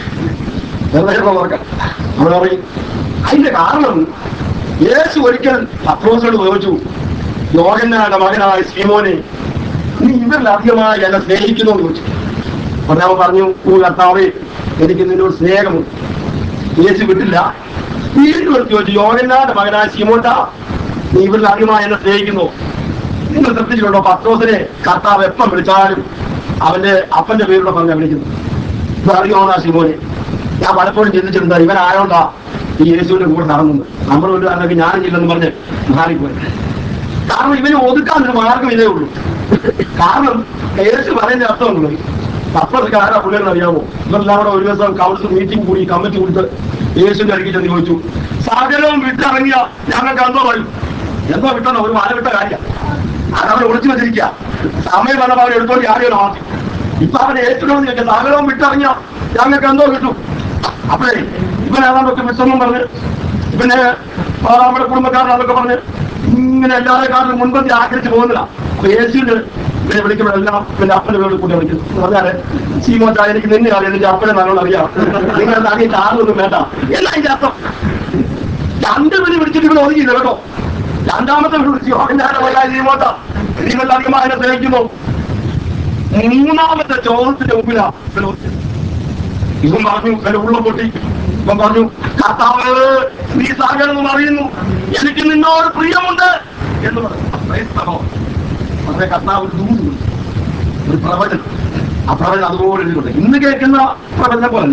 അവൻ ഉറങ്ങി. അതിന്റെ കാരണം യേശു ഒരിക്കൽ പത്രോസിനോട് ചോദിച്ചു, യോഹന്നാന്റെ മകനായ ശീമോനെ, നീ ഇവരിലധികമായി എന്നെ സ്നേഹിക്കുന്നു എന്ന് ചോദിച്ചു. അപ്പോൾ അവൻ പറഞ്ഞു, കർത്താവേ, എനിക്ക് നിന്നോട് സ്നേഹമുണ്ട്. യേശു വിട്ടില്ല. വീണ്ടും എടുത്ത് ചോദിച്ചു, യോഹന്നാന്റെ മകനായ ശീമോനാ, നീ ഇവരിലധികമായി എന്നെ സ്നേഹിക്കുന്നു? നിങ്ങൾ ശ്രദ്ധിച്ചിട്ടുണ്ടോ? പത്രോസിനെ കർത്താവ് എപ്പം വിളിച്ചാലും അവന്റെ അപ്പന്റെ പേരുടെ പറഞ്ഞാൽ വിളിക്കുന്നു. അറിയോന്നാ ശിമോനെ? ഞാൻ പലപ്പോഴും ചിന്തിച്ചിട്ടുണ്ട്, ഇവൻ ആയോണ്ടാ ഈ യേശുവിന്റെ കൂടെ നടന്നത്. നമ്മളൊരു അല്ലെങ്കിൽ ഞാനില്ലെന്ന് പറഞ്ഞ് മാറിപ്പോയി. കാരണം ഇവന് ഒതുക്കാനൊരു മാർഗം ഇതേ ഉള്ളൂ. കാരണം യേശു പറയുന്ന അർത്ഥമുണ്ട്. പത്രോസ് ആരാ പുള്ളിയെന്ന് അറിയാമോ? ഇവരെല്ലാം കൂടെ ഒരു ദിവസം കൗൺസിൽ മീറ്റിംഗ് കൂടി കമ്മിറ്റി കൊടുത്ത് യേശുവിന്റെ അടുക്കി ചെന്ന് ചോദിച്ചു, സകലവും വിട്ടിറങ്ങിയ ഞങ്ങൾക്ക് എന്തോ പറയും? എന്തോ വിട്ടെന്നോ? ഒരു മാല വിട്ട കാര്യം അതവരെ ഒളിച്ചു വെച്ചിരിക്കുക. സമയം വന്നപ്പോൾ അവർ എടുത്തോണ്ട് ആരെയോ മാറ്റി. ഇപ്പൊ അവനെ യേശുവിനോട് ചോദിക്കുക, സകലവും വിട്ടിറങ്ങിയ ഞങ്ങൾക്ക് എന്തോ കിട്ടും? അപ്പഴേ ഇവൻ ഏതാണ്ടൊക്കെ വിശ്രമം പറഞ്ഞ് ഇവന് നമ്മുടെ കുടുംബക്കാരനൊക്കെ പറഞ്ഞ് ഇങ്ങനെ എല്ലാവരെക്കാരും മുൻപന്തി ആഗ്രഹിച്ച് പോകുന്നില്ല. അപ്പൊ യേശുവിന് ഇവരെ വിളിക്കുമ്പോഴെല്ലാം പിന്നെ അപ്പനെ വീട് കൂട്ടി വിളിക്കുന്നു. പറഞ്ഞാല്, ശീമോച്ചാ, എനിക്ക് നിന്നെ അറിയാം, എന്റെ അപ്പനെ നല്ലോണം അറിയാം, നിങ്ങളുടെ അറിയിട്ട് ആരൊന്നും വേണ്ട എന്നാ ഇതിന്റെ അർത്ഥം. 2 പേര് വിളിച്ചിട്ട് ഇവിടെ ഒതുങ്ങിയില്ല കേട്ടോ. 2ാമത്തെ വിളിച്ചു, അതിന്റെ ശീമോച്ച, നിങ്ങളുടെ അധികമായി എന്നെ സ്നേഹിക്കുന്നു. 3ാമത്തെ ചോദ്യത്തിന്റെ മുമ്പിലാ ഇവൻ പറഞ്ഞു, എന്റെ ഉള്ളം പൊട്ടി. ഇവൻ പറഞ്ഞു, കർത്താവ്, നീ സകലം അറിയുന്നു, എനിക്ക് നിന്നോട് പ്രിയമുണ്ട് എന്ന് പറഞ്ഞു. പക്ഷേ കർത്താവ് ഒരു പ്രവചനം, ആ പ്രവചനം അതുപോലെ എഴുതിയിട്ടുണ്ട്. ഇന്ന് കേൾക്കുന്ന പ്രവചനം പോലല്ല.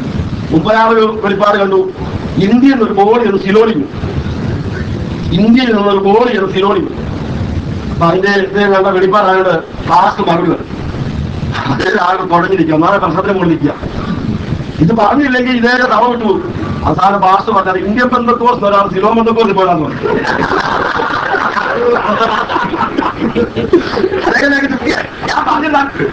30 വെളിപ്പാട് കണ്ടു. ഇന്ത്യയിൽ നിന്നൊരു ബോഡി എന്ന് സിലോണിക്കും, ഇന്ത്യയിൽ നിന്നൊരു ബോഡി എന്ന് സിലോണിക്കും. അപ്പൊ അതിന്റെ കണ്ട വെളിപ്പാടായത് ഫാസ്റ്റ് മറുപടി വരും. അതേ ആളുകൾ തുടങ്ങിയിരിക്കുക, ഒന്നാമെ പ്രശ്നത്തിന് കൊണ്ടിരിക്കുക. ഇത് പറഞ്ഞില്ലെങ്കിൽ ഇതേ തവ വിട്ടു. അവസാനം പാസ്റ്റ് പറഞ്ഞാൽ ഇന്ത്യൻ ബന്ധക്കോസ് ഒരാൾ സിലോ ബന്ധക്കോസ് പോരാന്ന് പറഞ്ഞു. ഞാൻ പറഞ്ഞില്ല,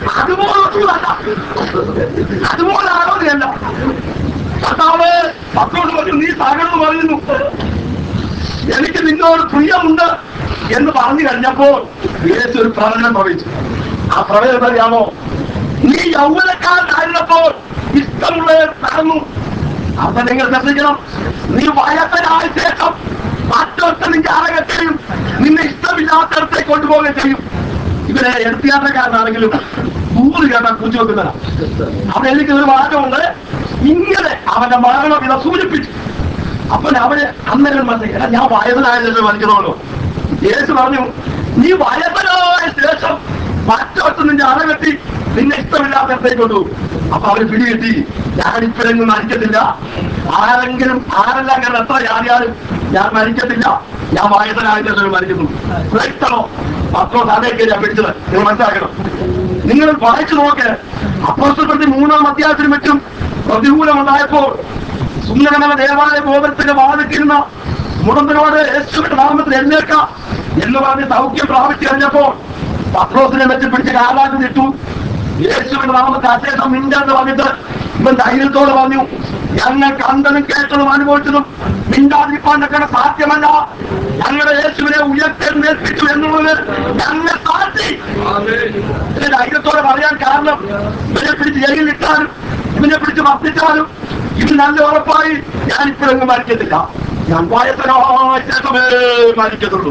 അതുപോലെ ആലോചനയല്ല. കർത്താവ് പത്രോസ് പറഞ്ഞു, നീ സകലം പറയുന്നു, എനിക്ക് നിന്നോട് പ്രിയമുണ്ട് എന്ന് പറഞ്ഞു കഴിഞ്ഞപ്പോൾ യേശു ഒരു പ്രവചനം പ്രവചിച്ചു. ആ പ്രവചനം അറിയാമോ? നീ യൗവനക്കാരനായിരുന്നപ്പോൾ ഇഷ്ടമുള്ളവർ നടന്നു. അപ്പൊ നിങ്ങൾ ശ്രദ്ധിക്കണം, നീ വയസ്സനായ ശേഷം മറ്റൊരുത്തൻ നിന്റെ അറകത്തെയും നിന്നെ ഇഷ്ടമില്ലാത്തടത്തെ കൊണ്ടുപോവുകയും ചെയ്യും. ഇവരെ എടുത്തിയാത്രക്കാരനാണെങ്കിലും ദൂര് കേട്ടാൽ കുറിച്ച് വെക്കുന്നതാണ്. അവിടെ എനിക്ക് ഒരു മാറ്റമുണ്ട്. ഇങ്ങനെ അവന്റെ മരണം ഇവ സൂചിപ്പിച്ചു. അപ്പൊ അവന് അന്നേരം മനസ്സിലാക്കി, ഞാൻ വയസ്സനായ ശേഷം മരിക്കണമല്ലോ. യേശു പറഞ്ഞു, നീ വയസ്സനായ ശേഷം മറ്റൊരുത്തൻ നിന്റെ അറകെട്ടി നിന്നെ ഇഷ്ടമില്ലാത്തടത്തേക്ക് കൊണ്ടുപോകും. അപ്പൊ അവര് പിടികിട്ടി, ഞാനിപ്പോഴെങ്കിലും മരിക്കത്തില്ല. ആരെല്ലാം കാരണം എത്ര ജാതിയാലും ഞാൻ മരിക്കത്തില്ല, ഞാൻ വയസ്സനായിട്ട് മരിക്കുന്നു. ക്രൈസ്തവോ പത്രോസ് അതേക്ക് ഞാൻ പിടിച്ചത് നിങ്ങൾ മനസ്സിലാക്കണം. നിങ്ങൾ വായിച്ചു നോക്ക്. അപ്പോസ്തലപ്രവൃത്തി 3-ാം അധ്യായത്തിനും മറ്റും പ്രതികൂലമുണ്ടായപ്പോൾ സുന്ദരമല ദേവാലയ ഗോപുരത്തിന്റെ വാതിലിരുന്ന മുടന്തനോട് യേശുവിന്റെ നാമത്തിൽ എഴുന്നേൽക്കാം എന്ന് പറഞ്ഞ് സൗഖ്യം പ്രാപിച്ചു കഴിഞ്ഞപ്പോൾ പത്രോസിനെ വെച്ച് പിടിച്ച് കാലാക്കി ഇട്ടു. യേശുവിന്റെ നാമത്തിൽ അശേഷം മിണ്ടെന്ന് പറഞ്ഞിട്ട് ഇവൻ ധൈര്യത്തോടെ പറഞ്ഞു, ഞങ്ങൾക്ക് അന്ധനും കേട്ടതും അനുഭവിച്ചതും മിണ്ടാതിരിപ്പാൻ ഞങ്ങളുടെ സാധ്യമല്ല. ഞങ്ങളുടെ യേശുവിനെ ഉയർത്തെഴുന്നേൽപ്പിച്ചു എന്നുള്ളത് ഞങ്ങൾ സാക്ഷി. ധൈര്യത്തോടെ പറയാൻ കാരണം ഇവനെ പിടിച്ച് ജയിലിലിട്ടാലും ഇവനെ പിടിച്ച് വർദ്ധിച്ചാലും ഇത് നല്ല ഉറപ്പായി ഞാൻ ഇപ്പോഴെങ്ങും മരിക്കത്തില്ല. ഞാൻ വയസ്സനായ ശേഷമേ മരിക്കത്തുള്ളൂ.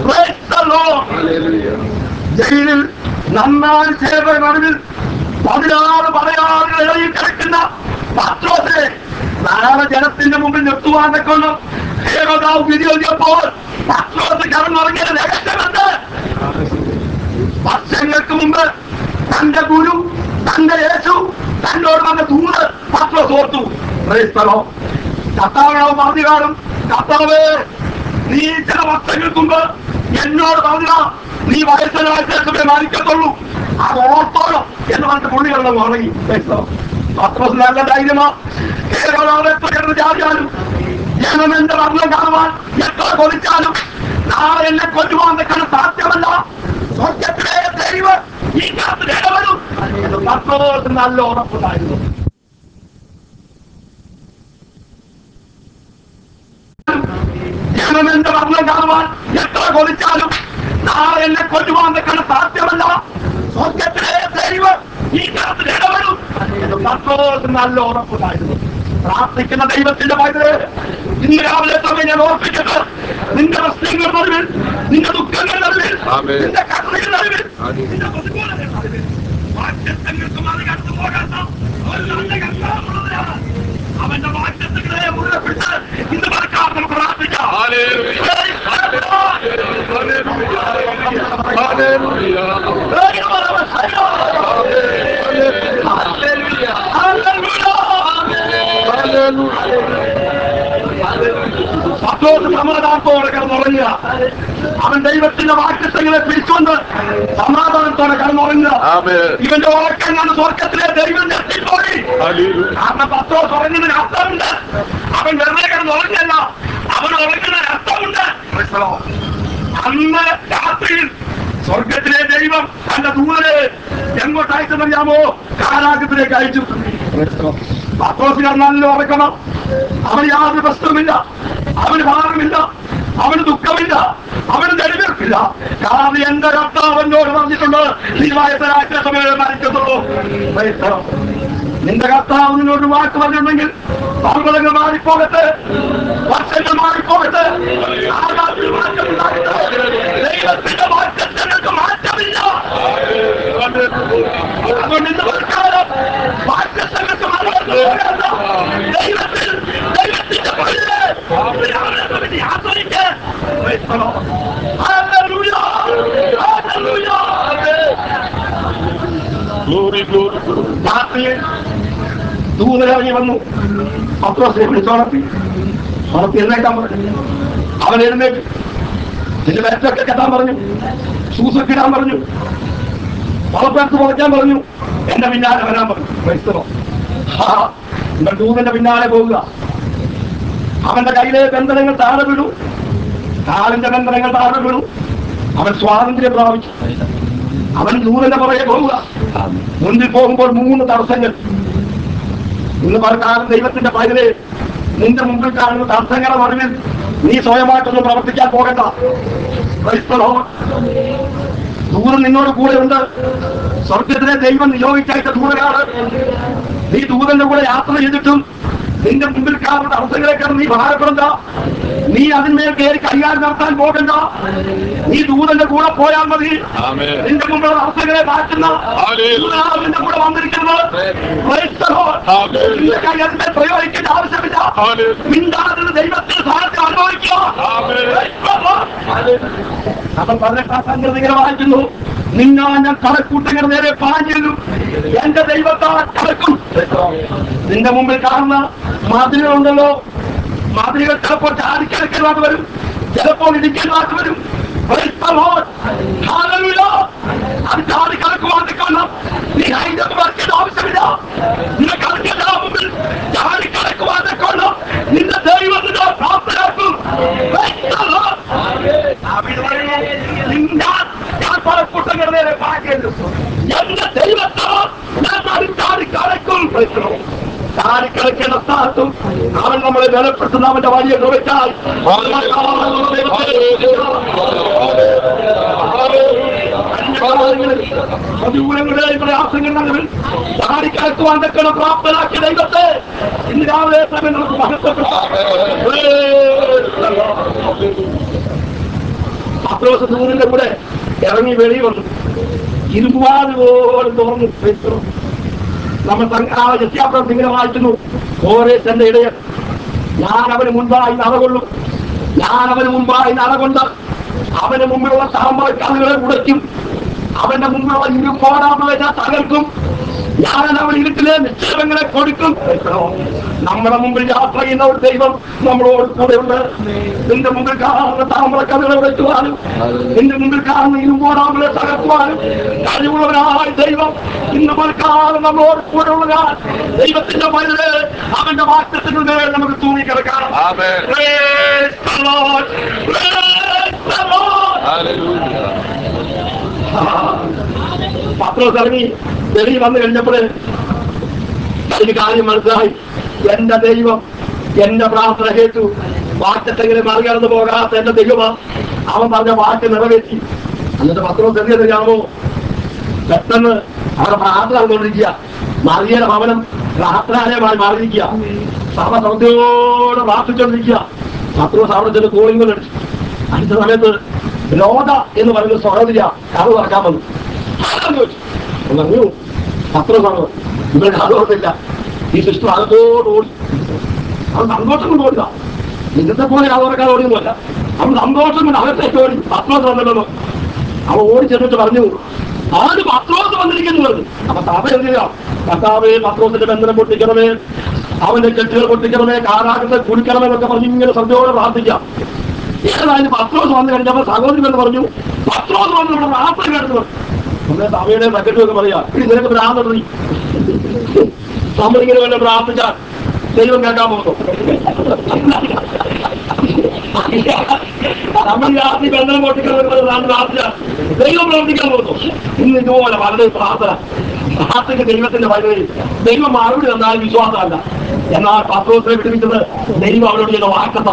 ജയിലിൽ നന്നായി സേവന നടുവിൽ 16 പറയാതെ ഇളകി കിടക്കുന്ന പത്രോസിനെ നാളെ ജനത്തിന്റെ മുമ്പിൽ നിർത്തുവാനെ കൊണ്ട് ദേവതാവ് വിധി നൽകിയപ്പോൾ പത്രോസ് കടന്നുറങ്ങിയ രഹസ്യമുണ്ട്. വർഷങ്ങൾക്ക് മുമ്പ് തന്റെ ഗുരു, തന്റെ യേശു തന്നോട് വന്ന ദൂത് പത്രോസ് ഓർത്തു. കർത്താവിനോട് പറഞ്ഞു കാണും, കർത്താവേ, നീ ചില വർഷങ്ങൾക്ക് മുമ്പ് എന്നോട് പറഞ്ഞ നീ വയസ്സനായ ശേഷമേ മരിക്കത്തുള്ളൂ, അത് ഓർത്തോളം എന്ന് പറഞ്ഞ പുള്ളികളെല്ലാം ഉറങ്ങി. പത്രോസ് നല്ല ധൈര്യമാ. കേരളത്തിൽ ജാതിയാലും ജനം എന്റെ വർണ്ണം കാണുവാൻ എത്ര കൊതിച്ചാലും നാളെ എന്നെ കൊല്ലുവാൻ നിൽക്കുന്ന സാധ്യമല്ല. സ്വർഗത്തിലെ ദൈവം ഈ കാലത്ത് ഇടവരും എന്ന് പത്രോസ് നല്ല ഉറപ്പുണ്ടായിരുന്നു. ജനം എന്റെ വർണ്ണം കാണുവാൻ എത്ര കൊതിച്ചാലും നാളെ എന്നെ കൊല്ലുവാൻ നിൽക്കുന്ന സാധ്യമല്ല. സ്വർഗത്തിലെ ദൈവം ഈ കാലത്ത് ഇടവരും എന്ന് പത്രോസ് നല്ല ഉറപ്പുണ്ടായിരുന്നു. പ്രാർത്ഥിക്കുന്ന ദൈവത്തിന്റെ പൈതല്, ഇന്ന് രാവിലെ സമയം ഞാൻ ഓർപ്പിക്കട്ടെ, നിന്റെ പ്രശ്നങ്ങൾ നടുവിൽ, നിന്റെ ദുഃഖങ്ങൾ നടുവിൽ, നിന്റെ കണ്ണുകൾ നടുവിൽ, നിന്റെ പ്രതികൂലങ്ങൾ നടുവിൽ വാക്യങ്ങൾക്ക് മറികടന്നു പോകാത്ത ഒരു നല്ല കർത്താവുള്ളവരാണ്. അവന്റെ വാക്യങ്ങളെ മുറുകെ പിടിച്ച് ഇന്ന് മറക്കാൻ നമുക്ക് പ്രാർത്ഥിക്കാം. പത്രോസ് സമാധാനത്തോടെ കിടന്നുറങ്ങുക. അവൻ ദൈവത്തിന്റെ വാക്യങ്ങളെ പിടിച്ചുകൊണ്ട് സമാധാനത്തോടെ കിടന്നുറങ്ങുക. ഇവന്റെ ഉറക്കങ്ങൾ സ്വർഗത്തിലെ ദൈവം ഞെട്ടിപ്പോയി. കാരണം പത്രോസ് ഉറങ്ങുന്നതിന് അർത്ഥമുണ്ട്. അവൻ വെറുതെ കിടന്നുറങ്ങല്ല, അവൻ ഉറങ്ങുന്നതിന് അർത്ഥമുണ്ട്. അന്ന് രാത്രിയിൽ സ്വർഗത്തിലെ ദൈവം തന്റെ ദൂരെ എങ്ങോട്ട് അയച്ചെന്നറിയാമോ? കാരാഗ്രഹത്തിലേക്ക് അയച്ചു. പത്രോസിന് നല്ല ഉറക്കണം. അവന് യാതൊരു പ്രശ്നവുമില്ല, അവന് ഭാരമില്ല, അവന് ദുഃഖമില്ല, അവന് നെടുവീർപ്പില്ല. കാരണം എന്റെ കർത്താവ് എന്നോട് പറഞ്ഞിട്ടുണ്ട്, നീ വയസ്സനായ ശേഷമേ മരിക്കത്തുള്ളൂ. നിന്റെ കർത്താവ് നിന്നോട് വാക്ക് പറഞ്ഞിട്ടുണ്ടെങ്കിൽ പർവ്വതങ്ങൾ മാറിപ്പോകട്ടെ, വർഷങ്ങൾ മാറിപ്പോകട്ടെ, ദൈവത്തിന്റെ വാക്യങ്ങൾക്ക് മാറ്റമില്ല. അതുകൊണ്ട് ഇന്ന് പ്രകാരം വാക്യങ്ങൾക്ക് മാറാത്ത ദൈവത്തിൽ, ദൈവത്തിന്റെ ആശ്രയിക്കാൻ രാത്രിയിൽ ദൂതനിറങ്ങി വന്നു. പത്രോസിനെ വിളിച്ചുണർത്തി എഴുന്നേക്കാൻ പറഞ്ഞു. അവൻ എഴുന്നേറ്റ് നിന്റെ വേറ്റൊക്കെ കെട്ടാൻ പറഞ്ഞു, ഷൂസൊക്കെ ഇടാൻ പറഞ്ഞു, വളപ്പേർത്ത് പുറയ്ക്കാൻ പറഞ്ഞു, എന്റെ പിന്നാലെ വരാൻ പറഞ്ഞു. നിങ്ങൾ ദൂതന്റെ പിന്നാലെ പോവുക. അവന്റെ കയ്യിലെ ബന്ധനങ്ങൾ താഴെ വീണു, കാലിന്റെ ബന്ധനങ്ങൾ താഴെ വീണു. അവൻ സ്വാതന്ത്ര്യം പ്രാപിച്ചു. അവൻ ദൂതന്റെ പുറകെ പോവുക. മുന്നിൽ പോകുമ്പോൾ 3 തടസ്സങ്ങൾ. ഇന്ന് കാലം ദൈവത്തിന്റെ പൈതലെ, നിന്റെ മുമ്പിൽ കാണുന്ന തടസ്സങ്ങളെ മറിവിൽ നീ സ്വയമായിട്ടൊന്നും പ്രവർത്തിക്കാൻ പോകണ്ട. ദൂരം നിന്നോട് കൂടെ ഉണ്ട്. സ്വർഗത്തിലെ ദൈവം നിയോഗിച്ചയച്ച ദൂതനാണ്. നീ ദൂതന്റെ കൂടെ യാത്ര ചെയ്തിട്ടും നിന്റെ മുമ്പിൽ കാണുന്ന അവസരങ്ങളെക്കാൾ നീ ഭാരപ്പെടണ്ട. നീ അതിന്മേൽ കയറി കൈകാര്യം നടത്താൻ പോകണ്ട. നീ ദൂതന്റെ കൂടെ പോയാൽ മതി. നിന്റെ മുമ്പിലുള്ള അവസരങ്ങളെ മാറ്റുന്ന നിന്റെ കൂടെ വന്നിരിക്കുന്നത് കൈകാര്യത്തെ പ്രയോഗിക്കേണ്ട ആവശ്യമില്ല. മിണ്ടാതെ ദൈവത്തിന് സാഹചര്യം അനുഭവിക്കുക. അവൻ 18 സംഗതികൾ വായിക്കുന്നു. നിന്നാ ഞാൻ കടക്കൂട്ടങ്ങൾ നേരെ പാഞ്ഞിരുന്നു, എന്റെ ദൈവത്താൽ കടക്കും. നിന്റെ മുമ്പിൽ കാണുന്ന മാതിരികളുണ്ടല്ലോ, മാതിരികൾ ചിലപ്പോൾ ചാടിക്കിടക്കുന്നതായിട്ട് വരും, ചിലപ്പോൾ ഇടിക്കുന്നതായിട്ട് വരും. അത് ചാടിക്കിടക്കുവാൻ നിൽക്കണം. നീ അതിന്റെ വരയ്ക്കേണ്ട ആവശ്യമില്ല. നിന്നെ കളിക്കേണ്ട മുമ്പിൽ ചാടിക്കിടക്കുവാൻ നിൽക്കണം. നിന്റെ ദൈവത്തിന്റെ പ്രാപ്തരാക്കും. ഞാൻ പലക്കൂട്ടങ്ങൾ നേരെ പാഞ്ഞിരുന്നു, എന്റെ ദൈവത്താൽ ഞാൻ ചാടിക്കടക്കും. ചാടിക്കളിക്കേണ്ട സ്ഥാനത്തും അവൻ നമ്മളെ ബലപ്പെടുത്തുന്ന അവന്റെ വലിയ കൃപയ്ക്കായി പ്രതികൂലങ്ങളുടെയും പ്രയാസങ്ങളിൽ ചാടിക്കളക്കുവാൻ തക്കണം പ്രാപ്തരാക്കിയ ദൈവത്തെ ഇന്ന് രാവിലെ തന്നെ നമുക്ക് മഹത്വപ്പെടുത്താം. പത്രോസ് ദൂരിന്റെ കൂടെ ഇറങ്ങി വെളി വന്നു. ഇരുപാട് പോലും തുറന്നു. നമ്മൾ യത്യാപ്രം ഇങ്ങനെ വായിക്കുന്നു. ഓരോ തന്റെ ഇടയൻ ഞാൻ അവന് മുൻപായി നടകൊള്ളും, ഞാൻ അവന് മുൻപായി നടകൊണ്ട് അവന് മുമ്പിലുള്ള സാമ്പത്തികളെ ഉടയ്ക്കും, അവന്റെ മുമ്പിലുള്ള ഇരുപോടാമകളെ ഞാൻ തകർക്കും, ഞാൻ അവൻ ഇരുട്ടിലെ നിക്ഷേപങ്ങളെ കൊടുക്കും. നമ്മുടെ മുമ്പിൽ യാത്ര ചെയ്യുന്ന ഒരു ദൈവം നമ്മളോട് കൂടെ ഉണ്ട്. നിന്റെ മുമ്പിൽ കാണുന്ന താമ്രക്കഥകളെ വെച്ചുവാനും നിന്റെ മുമ്പിൽ കാണുന്ന ഇരുപോടാമകളെ തകർക്കുവാനും കഴിവുള്ളവരായ ദൈവം ഇന്ന് മൽക്കാലം നമ്മളോട് കൂടെ ഉള്ളതാൽ ദൈവത്തിന്റെ വലുത് അവന്റെ വാക്യത്തിന് മേൽ നമുക്ക് തൂങ്ങിക്കിടക്കാം. പത്രോസ് ഇറങ്ങി വെളി വന്നു കഴിഞ്ഞപ്പോൾ എനിക്ക് കാര്യം മനസ്സിലായി. എന്റെ ദൈവം എന്റെ പ്രാർത്ഥന കേട്ടു. വാക്യത്തെങ്കിലും മറികടന്നു പോകാത്ത എന്റെ ദൈവമാണ്. അവൻ പറഞ്ഞ വാക്ക് നിറവേറ്റി. എന്നിട്ട് പത്രോസ് എന്തിനാമോ പെട്ടെന്ന് അവിടെ പ്രാർത്ഥന നടന്നുകൊണ്ടിരിക്കുക. മറിയയുടെ ഭവനം പ്രാർത്ഥനാലയമായി മാറിയിരിക്കുക. സഭ ശ്രദ്ധയോടെ പ്രാർത്ഥിച്ചുകൊണ്ടിരിക്കുക. പത്രോസ് അവിടെ ചെന്ന് കോളിംഗ് അടിച്ചു. അടുത്ത സമയത്ത് ലോക എന്ന് പറയുന്ന സഹോദരിയ കഥ തുറക്കാൻ വന്നു. പറഞ്ഞു പത്രോസാണ് ഇവരുടെ ആലോചനയില്ല. ഈ സിസ്റ്റർ അകത്തോട് ഓടി. അവൻ സന്തോഷം കൊണ്ട് ഓടില്ല. ഇന്നത്തെ പോലെ ആൾക്കാർ ഓടിയൊന്നുമല്ല. അവൻ സന്തോഷം കൊണ്ട് അകത്തേക്ക് ഓടി. പത്രോസ് വന്നില്ലെന്ന് അവൻ ഓടി ചെന്നിട്ട് പറഞ്ഞു, ആര് പത്രോസ് വന്നിരിക്കുന്നു പറഞ്ഞു. അപ്പൊ സഭ എന്തിനാ? കർത്താവേ പത്രോസിന്റെ ബന്ധനം പൊട്ടിക്കണമേ, അവന്റെ കെട്ടുകൾ പൊട്ടിക്കണമേ, കാരാഗ്രഹത്തെ കുടിക്കണമേ എന്നൊക്കെ പറഞ്ഞ് ഇങ്ങനെ ശ്രദ്ധയോടെ പ്രാർത്ഥിക്കാം. ഏതായാലും പത്രോസ് വന്നു കഴിഞ്ഞപ്പോൾ സഹോദരി എന്ന് പറഞ്ഞു, പത്രോസ് വന്ന് നമ്മുടെ പ്രാർത്ഥന കേട്ടു. നമ്മുടെ സഭയുടെ സെക്രട്ടറി പറയാ, നിനക്ക് ഭ്രാന്തി നമ്മളിങ്ങനെ വല്ല പ്രാർത്ഥിച്ചാൽ ദൈവം കേൾക്കാൻ പോകുന്നു. നമ്മൾ രാത്രി ബന്ധനം പൊട്ടിക്കുന്നത് പ്രാർത്ഥിച്ചാൽ ദൈവം പ്രവർത്തിക്കാൻ പോകുന്നു. ഇന്ന് ഇതുപോലെ വളരെ പ്രാർത്ഥനയ്ക്ക് ദൈവത്തിന്റെ പരിധി. ദൈവം മറുപടി തന്നാൽ വിശ്വാസമല്ല. എന്നാൽ പത്രോസിനെ വിടുവിച്ചത് ദൈവം അവരോട് ചെയ്ത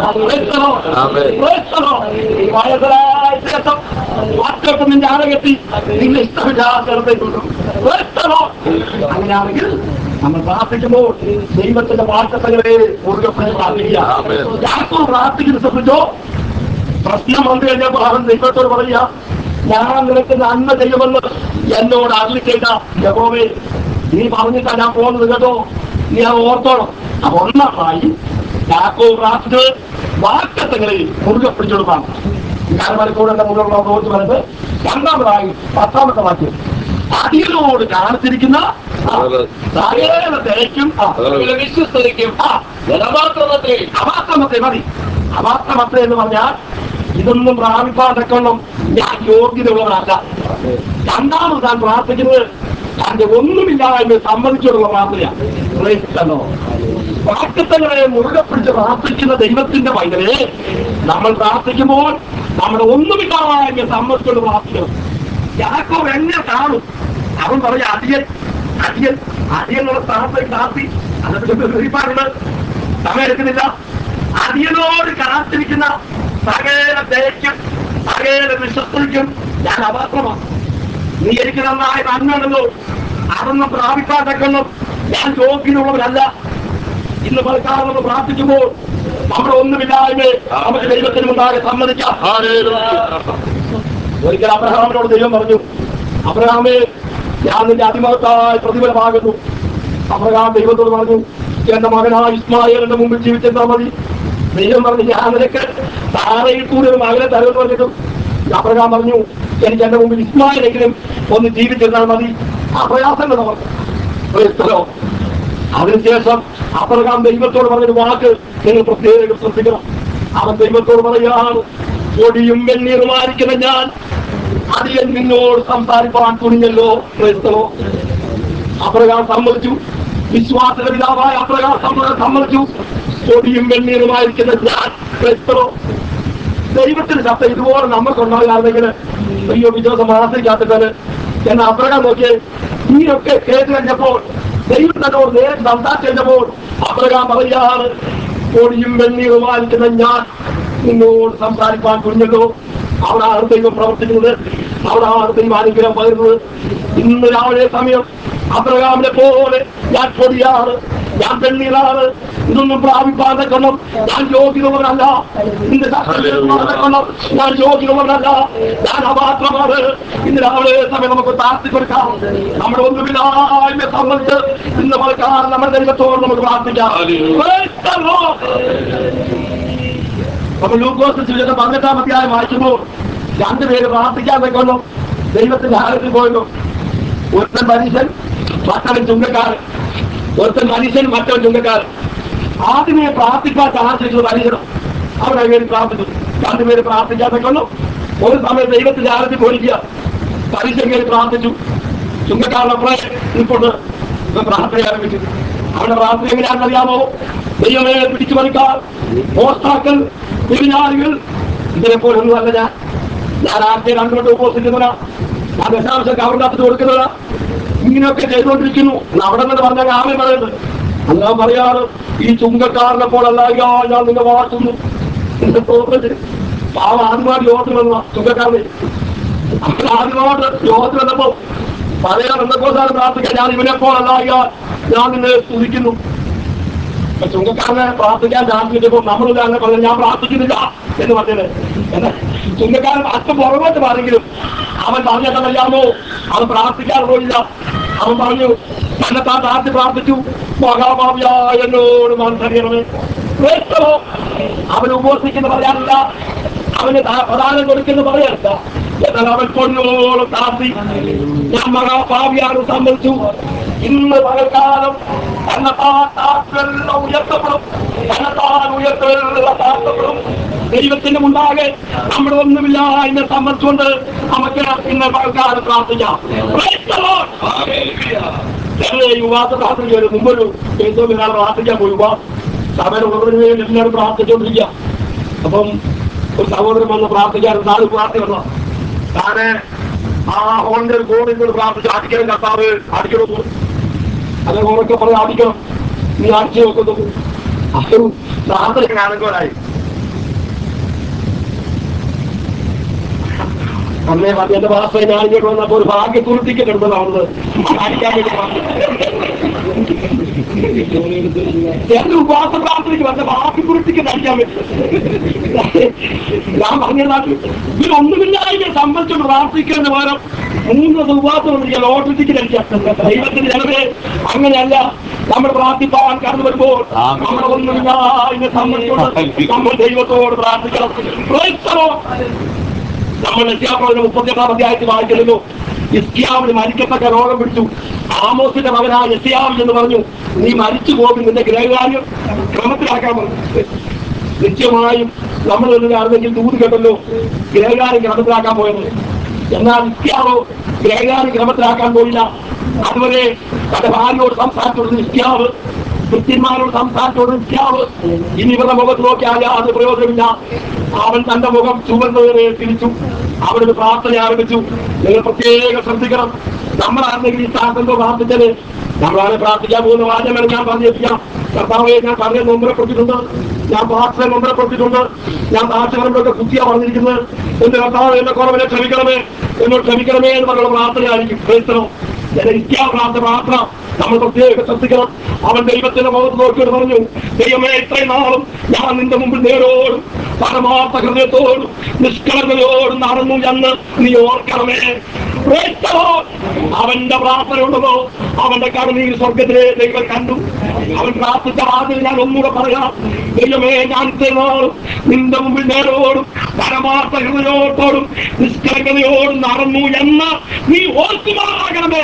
വാക്കത്ത് നിന്റെ ആരകെത്തി നിന്റെ ഇഷ്ടവിചാരത്തേക്കുള്ളൂ. അങ്ങനെയാണെങ്കിൽ നമ്മൾ പ്രാർത്ഥിക്കുമ്പോൾ ദൈവത്തിന്റെ വാക്തങ്ങളെ മുറുകെ പ്രാർത്ഥിക്കുക. യാക്കോബ് പ്രാർത്ഥിക്കുന്ന ശ്രദ്ധിച്ചോ? പ്രശ്നം വന്നു കഴിഞ്ഞപ്പോൾ അവൻ ദൈവത്തോട് പറയുക, ഞാൻ നിനക്ക് നന്മ ചെയ്യുമെന്ന് എന്നോട് അരുളി ചെയ്ത യഹോവേ, നീ പറഞ്ഞിട്ടാ ഞാൻ പോകുന്നത് കേട്ടോ, നീ അത് ഓർത്തോണം. അപ്പൊ ഒന്നാമായി യാക്കോബ് പ്രാർത്ഥിച്ചത് വാക്തങ്ങളെ മുറുകെ പിടിച്ചെടുക്കാം. ഞാൻ മലക്കൂടെ മുകളിലുള്ള നോക്കി പറഞ്ഞത് രണ്ടാമതായി 10ാമത്തെ വാക്യം, അതിനോട് കാണിച്ചിരിക്കുന്ന സകലതയ്ക്കും വിശ്വസ്തതയ്ക്കും അവാസ്തമത്തെ മതി. അവാസ്തമത്തെ എന്ന് പറഞ്ഞാൽ ഇതൊന്നും പ്രാപിപ്പാതൊക്കെയൊന്നും ഞാൻ യോഗ്യതയുള്ളവരല്ല. രണ്ടാമത് താൻ പ്രാർത്ഥിക്കുന്നത് തന്റെ ഒന്നുമില്ലായ്മ സമ്മതിച്ചുള്ള പ്രാർത്ഥനയാണ്. വാക്തങ്ങളെ മുറുകെ പിടിച്ച് പ്രാർത്ഥിക്കുന്ന ദൈവത്തിന്റെ പൈതലെ നമ്മൾ പ്രാർത്ഥിക്കുമ്പോൾ നമ്മുടെ ഒന്നുമില്ലായ്മ സമ്മതിച്ചുള്ള പ്രാർത്ഥിക്കണം. യാക്കോബ് എങ്ങനെ കാണും? അവൻ പറഞ്ഞ അടിയൻ എന്നുള്ള സ്ഥാനത്തേക്ക് പ്രാർത്ഥി. അതിന്റെ വെളിപ്പാടുണ്ട്, സമയം എടുക്കുന്നില്ല. അടിയനോട് കാത്തിരിക്കുന്ന സകല ദയയ്ക്കും സകല വിശ്വസ്തയ്ക്കും ഞാൻ അപാത്രമാണ്. നീ എനിക്ക് നന്നായി നന്മയുണ്ടല്ലോ, അതൊന്നും പ്രാപിക്കാതൊക്കെയൊന്നും ഞാൻ യോഗ്യനുള്ളവരല്ല. ഇന്ന് പലക്കാലം പ്രാർത്ഥിക്കുമ്പോൾ നമ്മുടെ ഒന്നുമില്ലായ്മ നമുക്ക് ദൈവത്തിന് മുമ്പാകെ സമ്മതിക്കാം. ഒരിക്കൽ അബ്രഹാമിനോട് ദൈവം പറഞ്ഞു, അബ്രഹാമേ, ഞാൻ നിന്റെ അതിമഹത്തായ പ്രതിഫലമാകുന്നു. അബ്രഹാം ദൈവത്തോട് പറഞ്ഞു, എന്റെ മകനായ ഇസ്മായേലിന്റെ മുമ്പിൽ ജീവിച്ചെന്താ മതി? ദൈവം പറഞ്ഞു, ഞാൻ നിനക്ക് താരയിൽ കൂടി ഒരു മകനെ തരുമെന്ന് പറഞ്ഞിട്ടും അബ്രഹാം പറഞ്ഞു, എനിക്ക് എന്റെ മുമ്പിൽ ഇസ്മായിലെങ്കിലും ഒന്ന് ജീവിച്ചിരുന്നാൽ മതി. ആ പ്രയാസങ്ങൾ പറഞ്ഞു. അതിനുശേഷം അബ്രഹാം ദൈവത്തോട് പറഞ്ഞൊരു വാക്ക് നിങ്ങൾ പ്രത്യേകം ശ്രദ്ധിക്കണം. അവൻ ദൈവത്തോട് പറയുകയാണ്, പൊടിയും വെണ്ണീറുമായിരിക്കുന്ന ഞാൻ അധികം നിന്നോട് സംസാരിപ്പാൻ തുണിഞ്ഞല്ലോ. അബ്രഹാം സമ്മതിച്ചു. വിശ്വാസത്തിന്റെ പിതാവായ അബ്രഹാം സമ്മതിച്ചു. പൊടിയും വെണ്ണീറുമായിരിക്കുന്ന ഞാൻ ദൈവത്തിന്റെ ശബ്ദം ഇതുപോലെ നമുക്കുണ്ടാകാണെങ്കിൽ അയ്യോ വിശ്വാസം ആശ്രയിക്കാത്തത് എന്ന് അബ്രഹാം നോക്കിയേ. നീയൊക്കെ കേട്ട് കഴിഞ്ഞപ്പോൾ ദൈവം തന്നോട് നേരിട്ട് സംസാരിച്ച് കഴിഞ്ഞപ്പോൾ അബ്രഹാം പറയാറ്, പൊടിയും വെണ്ണീറുമായിരിക്കുന്ന ഞാൻ നിന്നോട് സംസാരിക്കാൻ കുഞ്ഞല്ലോ. അവിടാണ് ദൈവം പ്രവർത്തിക്കുന്നത്, അവിടാണ് ദൈവം അനുഗ്രഹം പകരുന്നത്. ഇന്ന് രാവിലെ സമയം അബ്രഹാമിനെ പോലെ ഞാൻ പൊടിയാണ്, ഞാൻ വെണ്ണീറാണ്, ഇതൊന്നും പ്രാപിപ്പാൻ തക്കണം ഞാൻ യോഗ്യതവനല്ല, നിന്റെ കൊള്ളം ഞാൻ യോഗ്യതവനല്ല, ഞാൻ അപാത്രമാണ്. ഇന്ന് രാവിലെ സമയം നമുക്ക് താഴ്ത്തി കൊടുക്കാം. നമ്മുടെ ഒന്നുമില്ലായ്മയെ സംബന്ധിച്ച് ഇന്ന് പലക്കാലം നമ്മുടെ ദൈവത്തോട് നമുക്ക് പ്രാർത്ഥിക്കാം. അപ്പൊ ലൂക്കോസ് സുവിശേഷം 18-ാം അധ്യായം വായിക്കുമ്പോൾ രണ്ടുപേര് പ്രാർത്ഥിക്കാൻ വെക്കുന്നു. ദൈവത്തിന്റെ ആലയത്തിൽ പോയല്ലോ. ഒരുത്തൻ മനുഷ്യൻ, മറ്റവൻ ചുങ്കക്കാരൻ. ഒരുത്തൻ മനുഷ്യൻ, മറ്റവൻ ചുങ്കക്കാരൻ. ആദ്യമേ പ്രാർത്ഥിക്കാൻ താമസിച്ചത് മനുഷ്യനും. അവിടെ പേര് പ്രാർത്ഥിച്ചു. രണ്ടുപേര് പ്രാർത്ഥിക്കാൻ വെക്കുന്നു. ഒരു സമയം ദൈവത്തിന്റെ ആലയത്തിൽ പോയിരിക്കുക. മനുഷ്യൻ പേര് പ്രാർത്ഥിച്ചു. ചുങ്കക്കാരനപ്പുറേ ഇപ്പോൾ പ്രാർത്ഥന ആരംഭിച്ചു. അവിടെ പ്രാർത്ഥന എങ്ങനെയാണെന്നറിയാമോ? ദൈവമേ പിടിച്ചു പറിക്കാർ, മോഷ്ടാക്കൾ, തിരിഞ്ഞാലുകൾ, ഇതിനെപ്പോലൊന്നും അല്ല ഞാൻ ആദ്യം രണ്ടുകൊണ്ട് ഉപസിക്കുന്നവരാ, ഞാൻ ദശാംശം കവറിനകത്ത് കൊടുക്കുന്നവരാ, ഇങ്ങനെയൊക്കെ ചെയ്തുകൊണ്ടിരിക്കുന്നു. അവിടെ നിന്ന് പറഞ്ഞാൽ ആമേ പറയുന്നത്. അല്ലാതെ പറയാറ് ഈ ചുങ്കക്കാരനെ പോലല്ല ഞാൻ നിന്നെ വാഴ്ത്തുന്നു. എന്റെ തോന്നുന്നത് പാവ ആദ്യമായിട്ട് യോഗത്തിൽ വന്ന ചുങ്കക്കാരനെ ആദ്യമായിട്ട് യോഗത്തിൽ വന്നപ്പോ പറയാൻ എന്തൊക്കെയാണ് പ്രാർത്ഥിക്കാൻ, ഞാൻ ഇവനെ പോലല്ല ഞാൻ നിന്നെ സ്തുതിക്കുന്നു. ചുങ്കക്കാരനെ പ്രാർത്ഥിക്കാൻ പ്രാർത്ഥിച്ചപ്പോ നമ്മളിൽ അങ്ങനെ പറഞ്ഞു ഞാൻ പ്രാർത്ഥിക്കുന്നില്ല എന്ന് പറഞ്ഞത്. ചുങ്കക്കാരൻ അല്പം പുറകോട്ട് പറഞ്ഞെങ്കിലും അവൻ പറഞ്ഞിട്ടറിയാമോ, അവൻ പ്രാർത്ഥിക്കാൻ പോയില്ല. അവൻ പറഞ്ഞു തന്നെത്താൻ പ്രാർത്ഥിച്ചു, മഹാഭാവിയായ എന്നോട് മനസ്സറിയണമേ. അവൻ ഉപവസിക്കുന്ന പറയാനില്ല, അവന് പ്രധാനം കൊടുക്കുന്ന പറയാനില്ല. എന്നാൽ അവൻ പൊന്നോളം താഴ്ത്തി ഞാൻ മഹാഭാവിയാണ് സമ്മതിച്ചു. ഇന്ന് പകൽക്കാലം ഉയർത്തപ്പെടും, താഴ്ത്തപ്പെടും. ദൈവത്തിന്റെ മുണ്ടാകെ നമ്മുടെ ഒന്നുമില്ല എന്ന് സമ്മതിച്ചുകൊണ്ട് നമുക്ക് ഇന്ന് പകൽക്കാലം പ്രാർത്ഥിക്കാം. യുവാത്ത പ്രാർത്ഥിച്ചു. മുമ്പൊരു ഏറ്റവും ഒരാൾ പ്രാർത്ഥിക്കാൻ പോയി. സഭയുടെ ഉറവിന് വേണ്ടി എല്ലാവരും പ്രാർത്ഥിച്ചുകൊണ്ടിരിക്കുക. അപ്പം ഒരു സഹോദരൻ വന്ന് പ്രാർത്ഥിക്കാൻ നാല് പ്രാർത്ഥന വന്ന താനെ ആ ഹോളിന്റെ ഒരു കോണിൽ കൊണ്ട് പ്രാർത്ഥിച്ച് അടിക്കണം, കർത്താവ് അടിക്കണമെന്ന്. അത് ഉറക്കെ പറഞ്ഞ് അടിക്കണം, നീ അടിച്ചു നോക്കുന്നു. അതൊരു പ്രാർത്ഥന കാണുമ്പോഴായി അന്നേ പറഞ്ഞ എന്റെ ഭാഷ ഞാനിങ്ങോട്ട് വന്നപ്പോ ഒരു ഭാഗ്യപൂർത്തിക്ക് കിടന്നതാവുന്നത് അടിക്കാൻ വേണ്ടി എന്റെ ഉപവാസ പ്രാർത്ഥനയ്ക്ക് വന്ന ഭാഗ്യപൂർത്തിക്ക് അടിക്കാൻ വേണ്ടി ഞാൻ പറഞ്ഞ നാട്ടിൽ ഇതിലൊന്നുമില്ലാതെ സംബന്ധിച്ച് പ്രാർത്ഥിക്കുന്നതിന് പകരം 3 ദിവസം ഉപവാസം വന്നിരിക്കാൻ ലോട്ടറിക്ക് അടിക്കാം. ദൈവത്തിന്റെ ജനമേ അങ്ങനെയല്ല. നമ്മൾ പ്രാർത്ഥിപ്പാൻ കടന്നു വരുമ്പോൾ നമ്മുടെ ഒന്നുമില്ല ഇതിനെ സംബന്ധിച്ചുകൊണ്ട് നമ്മൾ ദൈവത്തോട് പ്രാർത്ഥിക്കണം. നമ്മൾ യശയ്യാപ്രവചനം 38-ാം അധ്യായത്തിൽ വായിക്കുന്നു. ഹിസ്കിയാവിന് മരിക്കത്തക്ക രോഗം പിടിച്ചു. ആമോസിന്റെ മകനായ യെശയ്യാവ് എന്ന് പറഞ്ഞു, നീ മരിച്ചു പോകും, നിന്റെ ഗ്രഹകാര്യം ക്രമത്തിലാക്കാൻ പറഞ്ഞു. നിശ്ചയമായും നമ്മൾ ഒന്നുകാരുന്നെങ്കിൽ ദൂത് കേട്ടല്ലോ ഗ്രഹകാര്യം ക്രമത്തിലാക്കാൻ പോയത്. എന്നാൽ ഹിസ്കിയാവ് ഗ്രഹകാര്യം ക്രമത്തിലാക്കാൻ പോയില്ല. അതുവരെ തന്റെ ഭാര്യയോട് സംസാരിച്ചോടുന്ന ഹിസ്കിയാവ്, ക്രിസ്ത്യന്മാരോട് സംസാരിച്ചോടുന്ന ഹിസ്കിയാവ് ഇനി ഇവരുടെ മുഖത്ത് നോക്കിയാൽ അത് പ്രയോജനമില്ല. അവൻ തന്റെ മുഖം ചുവന്നവരെ തിരിച്ചു. അവരൊരു പ്രാർത്ഥന ആരംഭിച്ചു. നിങ്ങൾ പ്രത്യേകം ശ്രദ്ധിക്കണം. നമ്മളാണെങ്കിൽ ഈ സ്ഥാനത്തോ പ്രാർത്ഥിച്ചത് നമ്മളാണ് പ്രാർത്ഥിക്കാൻ പോകുന്ന വാചകങ്ങൾ ഞാൻ പറഞ്ഞേൽപ്പിക്കാം. കർത്താവെ, ഞാൻ പറഞ്ഞ നൊമ്പരപ്പെടുത്തിയിട്ടുണ്ട്, ഞാൻ പാർട്ടിയെ നൊമ്പരപ്പെടുത്തിയിട്ടുണ്ട്, ഞാൻ താഴ്ചകളൊക്കെ കുത്തിയാ പറഞ്ഞിരിക്കുന്നത്. എന്റെ കർത്താവ് എന്റെ കുറവിനെ ക്ഷമിക്കണമേ, എന്നോട് ക്ഷമിക്കണമേ എന്ന് പറഞ്ഞുള്ള പ്രാർത്ഥനയായിരിക്കും. ക്രൈസ്തവം പ്രാർത്ഥന നമ്മൾ പ്രത്യേകം ശ്രദ്ധിക്കണം. അവൻ ദൈവത്തിന്റെ മുഖത്ത് നോക്കിയിട്ട് പറഞ്ഞു, ദൈവമേ, ഇത്രയും നാളും ഞാൻ നിന്റെ മുമ്പിൽ നേരോടും പരമാർത്ഥ ഹൃദയത്തോടും നിഷ്കളങ്കതയോടും നടന്നു എന്ന് നീ ഓർക്കണമേ. അവന്റെ പ്രാർത്ഥന ഉണ്ടതോ അവന്റെ കരുണീർ സ്വർഗത്തിലെ ദൈവം കണ്ടു. അവൻ പ്രാർത്ഥിച്ച ആദ്യം ഞാൻ ഒന്നുകൂടെ പറയാം. ദൈവമേ, ഞാൻ ഇത്രയും നാളും നിന്റെ മുമ്പിൽ നേരോടും പരമാർത്ഥ ഹൃദയത്തോടും നിഷ്കളങ്കതയോടും നടന്നു എന്ന് നീ ഓർക്കുമാറാകണമേ.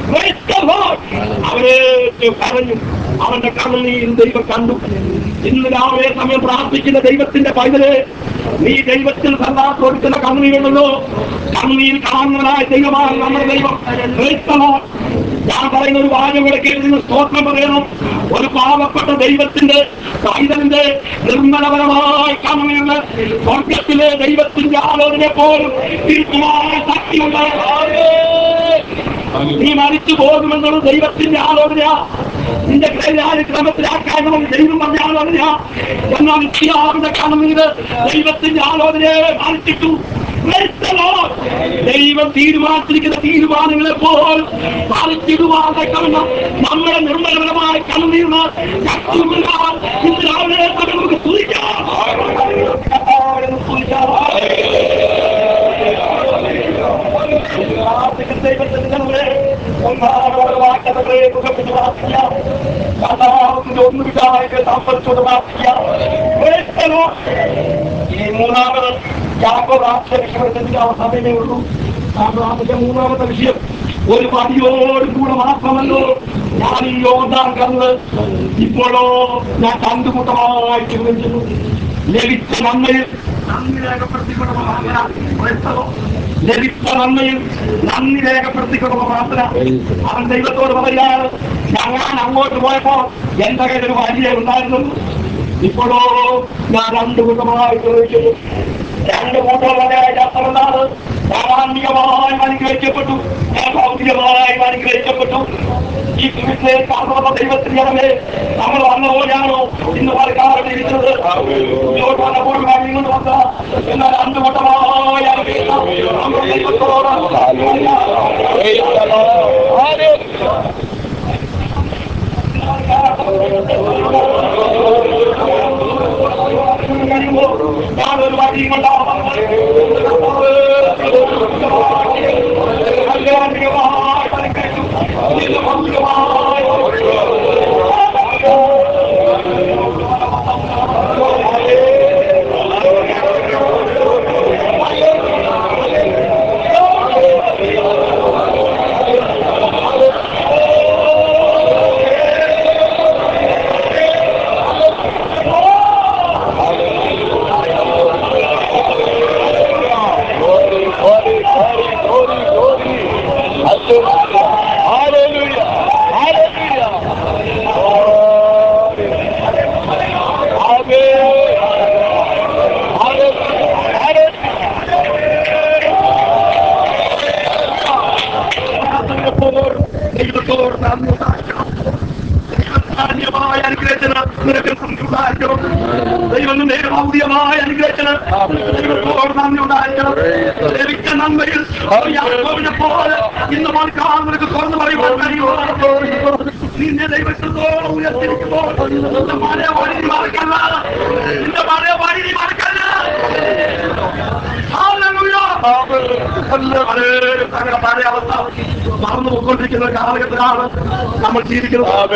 അവരെ പറഞ്ഞു. അവന്റെ കണ്ണുനീർ ദൈവം കണ്ടു. ഇന്ന് രാവിലെ സമയം പ്രാർത്ഥിക്കുന്ന ദൈവത്തിന്റെ പൈതലെ, നീ ദൈവത്തിൽ സദാ കൊടുക്കുന്ന കണ്ണുനീരുണ്ടല്ലോ. കണ്ണുനീർ കാണുന്നതായ ദൈവമാണ് നമ്മുടെ ദൈവം. ഞാൻ പറയുന്ന ഒരു വാചകം കേൾക്കുന്ന സ്തോത്രം പറയണം. ഒരു പാവപ്പെട്ട ദൈവത്തിന്റെ പൈതലിന്റെ നിർമ്മലപരമായ കണ്ണുനീരിന് സ്വർഗത്തിലെ ദൈവത്തിന്റെ ആലോചന പോലും തീർച്ചയായ ശക്തിയുണ്ട്. നീ മരിച്ചു പോകുമെന്നുള്ള ദൈവത്തിന്റെ ആലോചന നിന്റെ കൈകാര്യ ക്രമത്തിലാക്കാൻ ദൈവം പറഞ്ഞ ആലോചന. എന്നാൽ നിത്യാവിന്റെ കണ്ണീര് ദൈവത്തിന്റെ ആലോചനയെ മാനിച്ചിട്ടു. ദൈവം തീരുമാനിച്ചിരിക്കുന്ന തീരുമാനങ്ങളെ പോൽ പാലിച്ചിടുവാതെ കാരണം നമ്മുടെ നിർമ്മലപരമായ കണ്ണീരിന് ശക്തിയുണ്ടാകാൻ ഇന്ന് രാവിലെ നമുക്ക് തുതിക്കാം. ഈ മൂന്നാമത് യാക്കോബിന്റെ അവസാനമേ ഉള്ളൂ. അബ്രാമിന്റെ മൂന്നാമത്തെ വിഷയം ഒരു പതിയോട് കൂടെ മാത്രമല്ലോ ഞാൻ ഈ യോർദാൻ കടന്ന് ഇപ്പോഴോ ഞാൻ കണ്ടുമുട്ടമായി ചിന്തിക്കുന്നു. ലഭിച്ച നന്മയിൽ നന്ദി രേഖപ്പെടുത്തിക്കൊണ്ടുള്ള പ്രാർത്ഥന. ലഭിച്ച നന്മയിൽ നന്ദി രേഖപ്പെടുത്തിക്കൊണ്ടുള്ള പ്രാർത്ഥന. അവൻ ദൈവത്തോട് പറയുകയാണ്, ഞാൻ അങ്ങോട്ട് പോയപ്പോ എന്റെ കയ്യിൽ ഒരു വലിയ ഉണ്ടായിരുന്നു. ഇപ്പോഴോ ഞാൻ രണ്ടു കൂട്ടമായി ചോദിക്കുന്നു. രണ്ട് കൂട്ടമായ അർത്ഥമെന്താണ്? സാമാന്യമായി അനുഗ്രഹിക്കപ്പെട്ടു, ഞാൻ ഭൗതികമായി അനുഗ്രഹിക്കപ്പെട്ടു. ഈ സുഹൃത്തെ കാണുന്ന ദൈവത്തിന്റെ നമ്മൾ വന്ന പോലെയാണോ ഇന്ന് പലക്കാലം ഇരിക്കുന്നത്? ഇങ്ങോട്ട് വന്നപ്പോൾ ഇങ്ങോട്ട് വന്ന എന്നാൽ രണ്ടു കൂട്ടമായി നമ്മുടെ ദൈവത്തോട് ഞാനൊരു വഴിയും ദൈവം ഭൗതികമായ അനുഗ്രഹിച്ചത് ദൈവത്തോട് നന്ദി ഉണ്ടായിരിക്കണം. ലഭിച്ച നന്മയിൽ പോലെ ഇന്ന് മണിക്കാർ നിനക്ക് തുറന്നു പറയുവാൻ കഴിയുമോ? നിന്നെ ദൈവത്തോളം ഉയർത്തിരിക്കുമ്പോൾ നിന്റെ പഴയ വഴി മറക്കല്ല, നിന്റെ പഴയ വഴി മറക്കല്ല. പഴയ അവസ്ഥ മറന്നു പോയിക്കൊണ്ടിരിക്കുന്ന കാലഘട്ടത്തിലാണ് നമ്മൾ ജീവിക്കുന്നത്.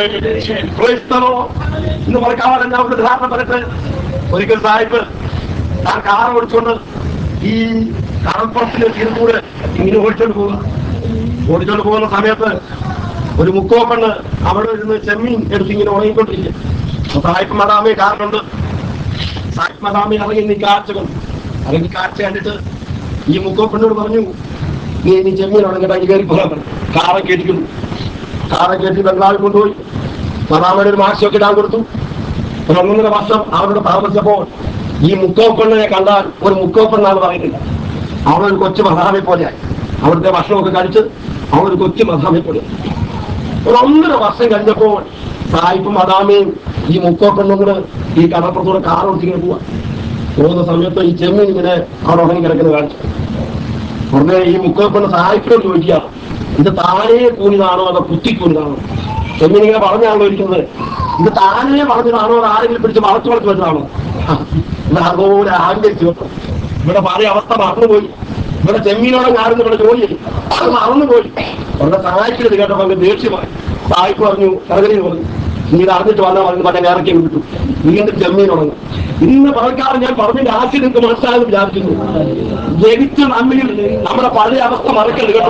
ഇന്ന് മറക്കാതെ ഞാൻ ഒരു ധാരണ പറയട്ടെ. ഒരിക്കൽ സാഹിബ് താൻ കാർ ഓടിച്ചുകൊണ്ട് ഈ കടൽപ്പുറത്തിന് തീർക്കൂടെ ഇങ്ങനെ ഓടിച്ചോണ്ട് പോകുന്ന സമയത്ത് ഒരു മുക്കോപ്പണ്ണ് അവിടെ ഇരുന്ന് ചെമ്മീൻ എടുത്തിങ്ങനെ ഉണങ്ങിക്കൊണ്ടിരിക്കും. സാഹിബ് മദാമി കാറിലുണ്ട്. സാഹിബ് മദാമി ഇറങ്ങി കാഴ്ച കണ്ടു. അല്ലെങ്കിൽ കാഴ്ച കണ്ടിട്ട് ഈ മുക്കോപ്പണ്ണോട് പറഞ്ഞു, നീ ചെമ്മീൻ ഉണങ്ങിട്ട് കയറി പോകാൻ പറഞ്ഞു. കാറെ കയറ്റിക്കുന്നു. കാറെ കയറ്റി ബംഗാളിൽ കൊണ്ടുപോയി മദാമയുടെ ഒരു മാസ്കൊക്കെ ഇടാൻ കൊടുത്തു. ഒരു 1.5 വർഷം അവരോട് താമസിച്ചപ്പോൾ ഈ മുക്കോപ്പെണ്ണിനെ കണ്ടാൽ ഒരു മുക്കോപ്പെണ്ണാന്ന് പറയുന്നില്ല. അവളൊരു കൊച്ചു മദാമെ പോലെയായി. അവിടുത്തെ ഭക്ഷണമൊക്കെ കഴിച്ച് അവളൊരു കൊച്ചു മദാമെ പോലെയായി. ഒരു 1.5 വർഷം കഴിഞ്ഞപ്പോൾ സായിപ്പും മദാമയും ഈ മുക്കോപ്പെണ്ണും കൂടെ ഈ കടപ്പുറത്തൂടെ കാർ ഓടിച്ചിങ്ങനെ പോകുന്ന സമയത്ത് ഈ ചെമ്മീൻ ഇങ്ങനെ അവിടെ ഉണങ്ങി കിടക്കുന്ന കാണിച്ചു. ഉടനെ ഈ മുക്കോപ്പെണ്ണ് സായിപ്പിനോട് ചോദിക്കുക, ഇത് താനേ കൂടിയതാണോ അതോ കുത്തിക്കൂടിയതാണോ? ചെമ്മീൻ ഇങ്ങനെ പറഞ്ഞാണല്ലോ ഇരിക്കുന്നത്. ഇത് താനേ പറഞ്ഞതാണോ അത് ആരെങ്കിലും പിടിച്ച് വളച്ചു വെച്ചതാണോ? ഇവിടെ അതുപോലെ ആഗ്രഹിച്ചു വെക്കും. ഇവിടെ പഴയ അവസ്ഥ മറന്നുപോയി. ഇവിടെ ചെമ്മീനോടെ ഞാറുന്ന ഇവിടെ ജോലി ചെയ്യും, അത് മറന്നുപോയി. അവിടെ സഹായിക്കരുത് കേട്ടപ്പോൾ അങ്ങ് ദേഷ്യമായി. സായിപ്പ് പറഞ്ഞു, കരകരി പറഞ്ഞു, നീ ഇത് അറിഞ്ഞിട്ട് വന്നാൽ പറഞ്ഞ് പറഞ്ഞാൽ ഇറക്കി വിട്ടു. വീണ്ടും ചെമ്മീൻ ഉണങ്ങും. ഇന്ന് പറഞ്ഞാൽ ഞാൻ പറഞ്ഞതിന്റെ ആശയം നിങ്ങൾക്ക് മനസ്സിലായെന്ന് വിചാരിക്കുന്നു. ജനിച്ച നന്മയിൽ നമ്മുടെ പഴയ അവസ്ഥ മറക്കരുത് കേട്ടോ.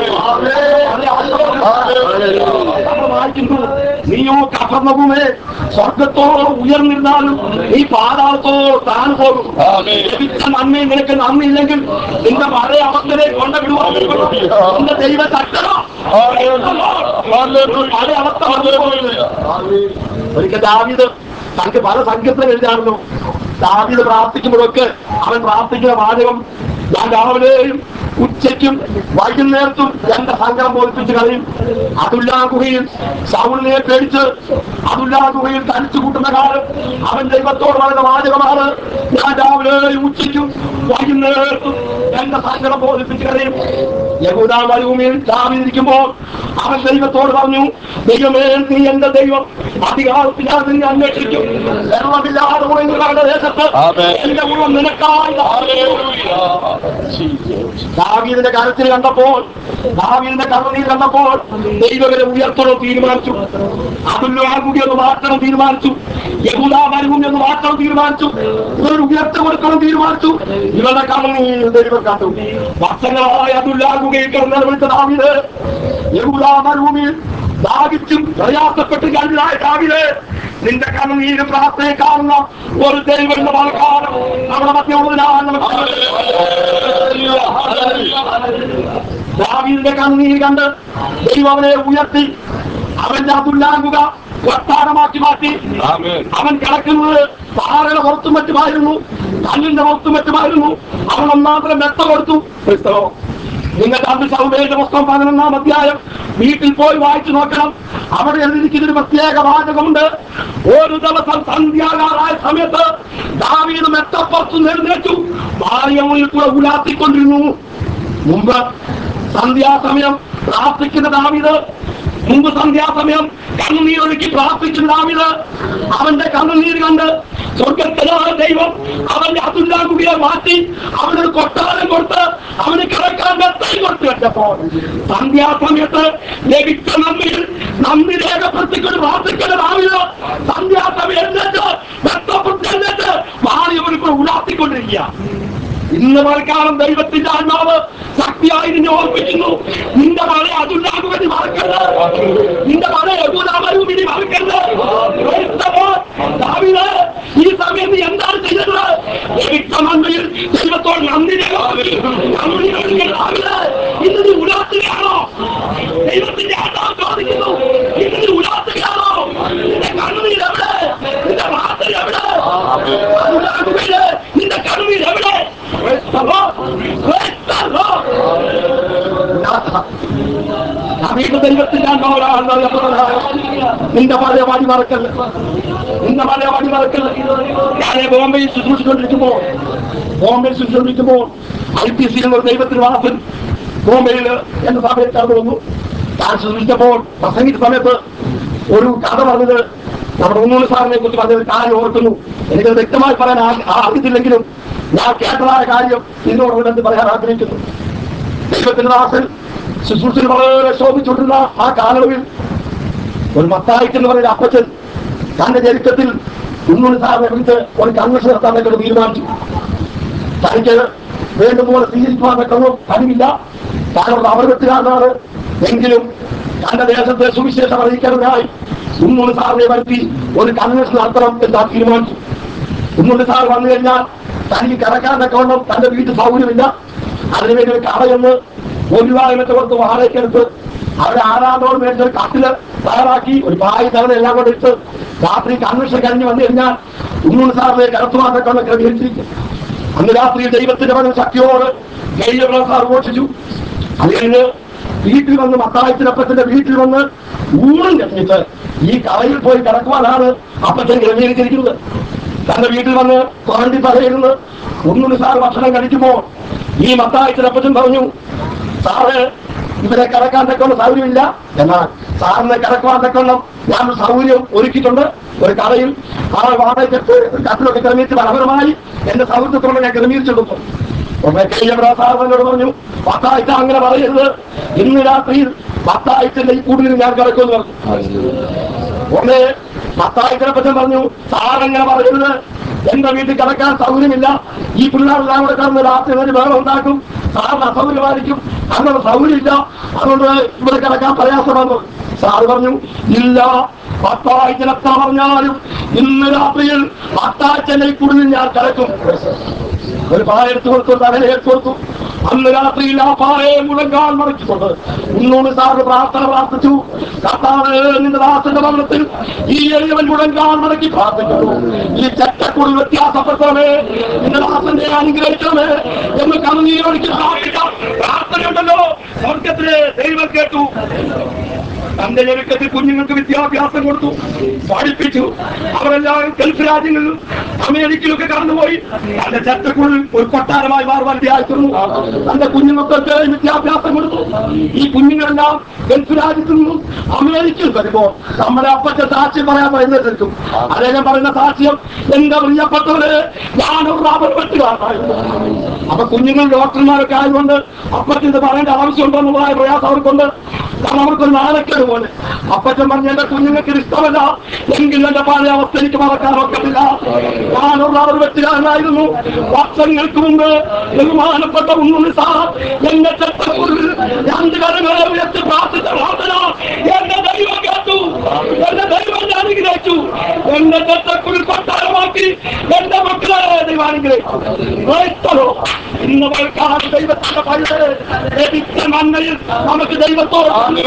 നമ്മൾ വായിക്കുന്നു, നീയോ കഫർന്നഭൂമേ സ്വർഗത്തോളം ഉയർന്നിരുന്നാലും നീ പാതാളത്തോളം താഴെ പോകും. ലഭിച്ച നന്മയിൽ നിനക്ക് നന്ദിയില്ലെങ്കിൽ നിന്റെ പഴയ അവസ്ഥയെ കൊണ്ടുവിടുവാൻ നിന്റെ ദൈവ ശക്തനോ പഴയ അവസ്ഥ. ഒരിക്കൽ ദാവീദ് തനിക്ക് പല സംഖ്യത്തിൽ എഴുതാണല്ലോ. ദാവീദ് പ്രാർത്ഥിക്കുമ്പോഴൊക്കെ അവൻ പ്രാർത്ഥിക്കുന്ന വാചകം, ഞാൻ രാവിലെയും ഉച്ചയ്ക്കും വൈകുന്നേരത്തും എന്റെ സങ്കടം ബോധിപ്പിച്ച് കളയും. അതുല്ലാ ഗുഹയിൽ സൗളിനെ പേടിച്ച് അതുല്ലാ ഗുഹയിൽ തനിച്ചു കൂട്ടുന്ന കാലം അവൻ ദൈവത്തോട് പറയുന്ന വാചകമാണ്, ഞാൻ രാവിലെയും ഉച്ചയ്ക്കും വൈകുന്നേരത്തും എന്റെ സങ്കടം ബോധിപ്പിച്ച് കളയും. യഹൂദാ മരുഭൂമിയിൽ ദാവീദിരിക്കുമ്പോൾ അവൻ ദൈവത്തോട് പറഞ്ഞു, ദൈവമേ നീ എന്റെ ദൈവം, അധികാരത്തിൽ ഞാൻ നിന്നെ അന്വേഷിക്കും. വെള്ളമില്ലാതെ ഉറങ്ങുന്നവരുടെ ദേശത്ത് എന്റെ മുഴുവൻ നിനക്കായി. ദാവീദിന്റെ കരത്തിൽ കണ്ടപ്പോൾ, ദാവീദിന്റെ കണ്ണുനീർ കണ്ടപ്പോൾ ദൈവവരെ ഉയർത്തണം തീരുമാനിച്ചു. അതുല്ലാ ഗുഹ ഒന്ന് മാറ്റണം തീരുമാനിച്ചു. യഹൂദാ മരുഭൂമി ഒന്ന് മാറ്റണം തീരുമാനിച്ചു. ഇവരുടെ ഉയർച്ച കൊടുക്കണം തീരുമാനിച്ചു. ഇവരുടെ കണ്ണുനീർ ദൈവം കണ്ടു. വർഷങ്ങളായി അതുല്ലാ ഗുഹയിൽ കിടന്നവരുടെ ദാവീദ് യഹൂദാ മരുഭൂമിയിൽ ദാഹിച്ചും പ്രയാസപ്പെട്ട് കഴിഞ്ഞായ ദാവീദ്, നിന്റെ കണ്ണുനീര് പ്രാർത്ഥനയെ കാണുന്ന ഒരു ദൈവം എന്ന വാൾക്കാലം നമ്മുടെ മധ്യമുള്ളതിനാൽ ദാവീദിന്റെ കണ്ണുനീര് കണ്ട് ദൈവം അവനെ ഉയർത്തി. അവന്റെ അതുല്ലാ ഗുഹ കൊട്ടാരമാക്കി മാറ്റി. അവൻ കിടക്കുന്നത് പാറയുടെ പുറത്തും മറ്റുമായിരുന്നു, കല്ലിന്റെ പുറത്തും മറ്റുമായിരുന്നു. അവൻ ഒന്നാമത്തെ മെത്ത കൊടുത്തു. നിങ്ങൾ അത് സൗമേന്റെ പുസ്തകം 11-ാം അധ്യായം വീട്ടിൽ പോയി വായിച്ചു നോക്കണം. അവിടെ എഴുതിയിരിക്കുന്നൊരു പ്രത്യേക വാചകമുണ്ട്. ഒരു ദിവസം സന്ധ്യാകാലായ സമയത്ത് ദാവീദ് മെത്തപ്പുറത്ത് എഴുന്നേറ്റു മാറിയമുയിൽ കൂടെ ഉലാത്തിക്കൊണ്ടിരുന്നു. മുമ്പ് സന്ധ്യാസമയം പ്രാർത്ഥിക്കുന്ന ദാവീദ്, മുമ്പ് സന്ധ്യാസമയം കണ്ണുനീരൊഴുക്കി പ്രാർത്ഥിക്കുന്ന ദാവീദ്, അവന്റെ കണ്ണുനീര് കണ്ട് സ്വർഗത്തിലായ ദൈവം അവന്റെ അതുല്ലാ ഗുഹയെ മാറ്റി അവനൊരു കൊട്ടാരം കൊടുത്ത് അവന് കിടക്കാൻ മെത്തയും കൊടുത്തു. വെച്ചപ്പോൾ സന്ധ്യാസമയത്ത് ലഭിച്ച നന്ദി രേഖപ്പെടുത്തിക്കൊണ്ട് പ്രാർത്ഥിക്കുന്ന ദാവീദ് സന്ധ്യാസമയം എഴുന്നേറ്റ് മെത്തപ്പെട്ട് എഴുന്നേറ്റ് മാറിയവന് കൂടെ ഉലാത്തിക്കൊണ്ടിരിക്കുക. ഇന്ന് മഴക്കാലം ദൈവത്തിന്റെ ആത്മാവ് ശക്തിയായി നിന്നെ ഓർപ്പിക്കുന്നു. നിന്റെ മഴ അതുല്ലാ ഗുഹ മറക്കരുത്. നിന്റെ മഴ യഹൂദാ മരുഭൂമി മറക്കരുത്. ദാവീദ് ഈ സമയം നീ എന്താണ് ചെയ്തത്? നന്ദിയിൽ ദൈവത്തോട് നന്ദി ഇന്ന് നീ ഉലാത്തുകയാണോ? ദൈവത്തിന്റെ ആത്മാവ് ചോദിക്കുന്നു, ഇന്ന് നീ ഉലാത്തുകയാണോ? നിന്റെ കണ്ണുനീർ എവിടെ? നിന്റെ പ്രാർത്ഥന എവിടെ? അതുല്ലാ ഗുഹയില് നിന്റെ കണ്ണുനീർ എവിടെ? ദൈവത്തിന്റെ നിന്റെ പഴയ വടി മറക്കല്ല, നിന്റെ പഴയ വടി മറക്കല്ല. ഞാൻ ബോംബെയിൽ ശുശ്രൂഷിച്ചുകൊണ്ടിരിക്കുമ്പോൾ IPC എന്നൊരു ദൈവത്തിന് വാസൻ ബോംബെയിൽ എന്റെ സഭയിൽ കടന്നു വന്നു. ഞാൻ ശുശ്രൂഷിച്ചപ്പോൾ പ്രസംഗിച്ച സമയത്ത് ഒരു കഥ പറഞ്ഞത് നമ്മുടെ ഉണ്ണൂർ സാറിനെ കുറിച്ച് പറഞ്ഞൊരു കാര്യം ഓർക്കുന്നു. എനിക്കത് വ്യക്തമായി പറയാൻ അറിയത്തില്ലെങ്കിലും ഞാൻ കേട്ടതായ കാര്യം നിന്നോട് പറയാൻ ആഗ്രഹിക്കുന്നു. ദൈവത്തിന്റെ ദാസൻ ശുശ്രൂഷയിൽ വളരെ ശോഭിച്ചുകൊണ്ടിരുന്ന ആ കാലയളവിൽ ഒരു മത്തായിക്ക് എന്ന് പറയുന്ന അപ്പച്ചൻ തന്റെ ചരിത്രത്തിൽ ഉണ്ണൂർ സാറിനെ വിളിച്ച് ഒരു കൺവെൻഷൻ നടത്താനൊക്കെ തീരുമാനിച്ചു. തനിക്ക് വേണ്ടുപോലെ സ്വീകരിക്കുവാനൊന്നും കഴിവില്ല, താങ്കളുടെ അപകടത്തിലാണ്. എങ്കിലും തന്റെ ദേശത്തെ സുവിശേഷം അറിയിക്കുന്നതിനായി ഉണ്ണൂർ സാറിനെ വരുത്തി ഒരു കൺവെൻഷൻ നടത്തണം എന്ന് തീരുമാനിച്ചു. ഉണ്ണൂർ സാർ വന്നു കഴിഞ്ഞാൽ തനിക്ക് കിടക്കാനൊക്കെ വേണം, തന്റെ വീട്ടിൽ സൗകര്യമില്ല. അതിനുവേണ്ടി ഒരു കടയെന്ന് ഒരു രൂപ കൊടുത്ത് വാടകയ്ക്കെടുത്ത് അവരെ ആരാധനോട് മേടിച്ച ഒരു കട്ടില് തയ്യാറാക്കി ഒരു പായി തവണ എല്ലാം കൂടെ ഇട്ട് രാത്രി കൺവെൻഷൻ കഴിഞ്ഞ് വന്നു കഴിഞ്ഞാൽ ഉണ്ണൂർ സാറിനെ കിടത്തുവാനൊക്കെ ഒന്ന് ക്രമീകരിച്ചിരിക്കും. അന്ന് രാത്രി ദൈവത്തിന്റെ പല ശക്തിയോട് ജയിലബ്രഹ്മ സാർ ഘോഷിച്ചു. അത് കഴിഞ്ഞ് വീട്ടിൽ വന്ന് മത്തായിച്ചനപ്പച്ചന്റെ വീട്ടിൽ വന്ന് ഊണം കഴിഞ്ഞിട്ട് ഈ കടയിൽ പോയി കിടക്കുവാനാണ് അപ്പച്ചൻ ക്രമീകരിച്ചിരിക്കുന്നത്. തന്റെ വീട്ടിൽ വന്ന് തോണ്ടി തലയിരുന്ന് ഉണ്ണൂർ സാർ ഭക്ഷണം കഴിക്കുമ്പോൾ ഈ മത്തായിച്ചനപ്പച്ചൻ പറഞ്ഞു, സാറ് ഇവരെ കിടക്കാൻ തക്കവണ്ണം സൗകര്യമില്ല, എന്നാൽ സാറിനെ കിടക്കുവാൻ തക്കവണ്ണം ഞാൻ സൗകര്യം ഒരുക്കിയിട്ടുണ്ട്. ഒരു കടയിൽ ആ വാടക കട്ടിലൊക്കെ ക്രമീകരിച്ച് മനോഹരമായി എന്റെ സൗഹൃദത്തോടെ ഞാൻ ക്രമീകരിച്ചെടുത്തു. സാറിനോട് പറഞ്ഞു, മത്തായിച്ച അങ്ങനെ പറയരുത്, ഇന്ന് രാത്രിയിൽ മത്തായിച്ചന്റെ ഈ കൂടുതൽ ഞാൻ കിടക്കുമെന്ന് പറഞ്ഞു. ഒന്ന് മത്തായിച്ചനെ പറ്റി പറഞ്ഞു, സാറെങ്ങനെ പറയരുത്, എന്റെ വീട്ടിൽ കിടക്കാൻ സൗകര്യമില്ല, ഈ പിള്ളേരെല്ലാം കൂടെ കിടന്ന് രാത്രി ഒരു വേറെ ഉണ്ടാക്കും, സാറിന് അസൗകര്യമായിരിക്കും, അങ്ങനെ സൗകര്യമില്ല, അതുകൊണ്ട് ഇവിടെ കിടക്കാൻ പ്രയാസമാണ്. സാറ് പറഞ്ഞു, ഇല്ല, മത്തായിച്ചൻ എത്ര പറഞ്ഞാലും ഇന്ന് രാത്രിയിൽ മത്തായിച്ചന്റെ ഈ കൂടുതൽ ഞാൻ കിടക്കും. ഒരു പായെടുത്ത് കൊടുത്തു, തലയിൽ കൊടുത്തു. അന്ന് രാത്രിയിൽ ആ പാറയെ മുഴങ്കാൽ മറിച്ചുകൊണ്ട് ഇന്നോട് സാറ് പ്രാർത്ഥന പ്രാർത്ഥിച്ചു. കർത്താവേ, നിന്റെ ദാസന്റെ ഭവനത്തിൽ ഈ എളിയവൻ മുഴങ്കാൽ മടക്കി പ്രാർത്ഥിക്കുന്നു. ഈ ചട്ടക്കുള്ളിൽ വ്യത്യാസപ്പെട്ടവേ, നിന്റെ ദാസന്റെ അനുഗ്രഹിക്കണമേ എന്ന് കണ്ണീരൊഴുക്കി പ്രാർത്ഥിക്കാം. പ്രാർത്ഥനയുണ്ടല്ലോ, സ്വർഗത്തിലെ ദൈവം കേട്ടു. തന്റെ ഞെരുക്കത്തിൽ കുഞ്ഞുങ്ങൾക്ക് വിദ്യാഭ്യാസം കൊടുത്തു, പഠിപ്പിച്ചു. അവരെല്ലാവരും ഗൾഫ് രാജ്യങ്ങളിലും അമേരിക്കയിലൊക്കെ കടന്നുപോയി. തന്റെ ചട്ടക്കുള്ളിൽ ഒരു കൊട്ടാരമായി മാറുവാൻ ഇടയായിത്തീർന്നു. തന്റെ കുഞ്ഞുങ്ങൾക്ക് വിദ്യാഭ്യാസം കൊടുത്തു. ഈ കുഞ്ഞുങ്ങളെല്ലാം ഗൾഫ് രാജ്യത്തു നിന്നും അമേരിക്കയിൽ വരുമ്പോൾ നമ്മുടെ അപ്പത്തെ സാക്ഷ്യം പറയാൻ പറയുന്നതെടുക്കും. അദ്ദേഹം പറയുന്ന സാക്ഷ്യം, എന്റെ പ്രിയപ്പെട്ടവരെ, ഞാനൊരു റബ്ബർ വെട്ടുകാരനായിരുന്നു. അപ്പൊ കുഞ്ഞുങ്ങൾ ഡോക്ടർമാരൊക്കെ ആയതുകൊണ്ട് അപ്പത്തിന് ഇത് പറയേണ്ട ആവശ്യമുണ്ടോ എന്നുള്ളതായ പ്രയാസം അവർക്കുണ്ട്. കാരണം അവർക്കൊരു നാണക്കേട് പോലെ. അപ്പച്ചൻ പറഞ്ഞ എന്റെ കുഞ്ഞുങ്ങൾക്ക് ഇഷ്ടമല്ല എങ്കിൽ എന്റെ പഴയ അവസ്ഥ എനിക്ക് മറക്കാൻ ഒക്കത്തില്ല. ഞാനൊരു റബ്ബർ വെട്ടുകാരനായിരുന്നു. വർഷങ്ങൾക്ക് മുമ്പ് ബഹുമാനപ്പെട്ട ഉണ്ണുണ്ണി സാർ എന്റെ ചട്ടക്കുള്ളിൽ 2 കരങ്ങളെ ഉയർത്തി പ്രാർത്ഥിച്ച പ്രാർത്ഥന എന്റെ ദൈവം കേട്ടു. എന്റെ ദൈവം അനുഗ്രഹിച്ചു. എന്റെ ചട്ടക്കുള്ളിൽ കൊട്ടാരമാക്കി എന്റെ മക്കളെ ദൈവം അനുഗ്രഹിച്ചു. ഇന്ന് വൽക്കാലം ദൈവത്തിന്റെ പഴയ ലഭിച്ച നന്മയിൽ നമുക്ക് ദൈവത്തോട്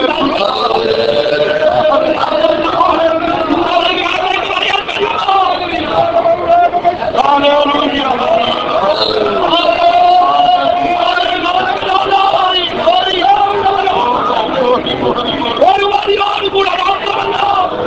ഒരു വരിയോട് കൂടെ മാത്രമല്ല,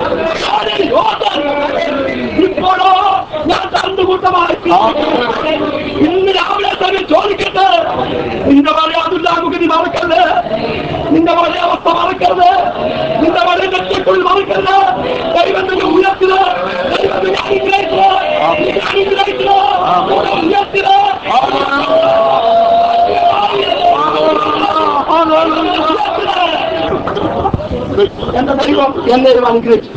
ഇപ്പോഴോ ഞാൻ തണ്ടുകൂട്ടമായി ഇന്ന് രാവിലെ തന്നെ ചോദിക്കട്ടെ, നിന്റെ പഴയ അതുല്ലാകുക നീ മറക്കരുത്. നിന്റെ പഴയ അവസ്ഥ മറക്കരുത്. നിന്റെ പഴയ തെറ്റുകൾ മറക്കരുത്. ദൈവത്തിന്റെ ഉയർത്തില്, ദൈവത്തിന്റെ അനുഗ്രഹിച്ചത്, അനുഗ്രഹിച്ചത് ഉയർത്തില് എന്റെ ദൈവം എന്നെ അനുഗ്രഹിച്ചു.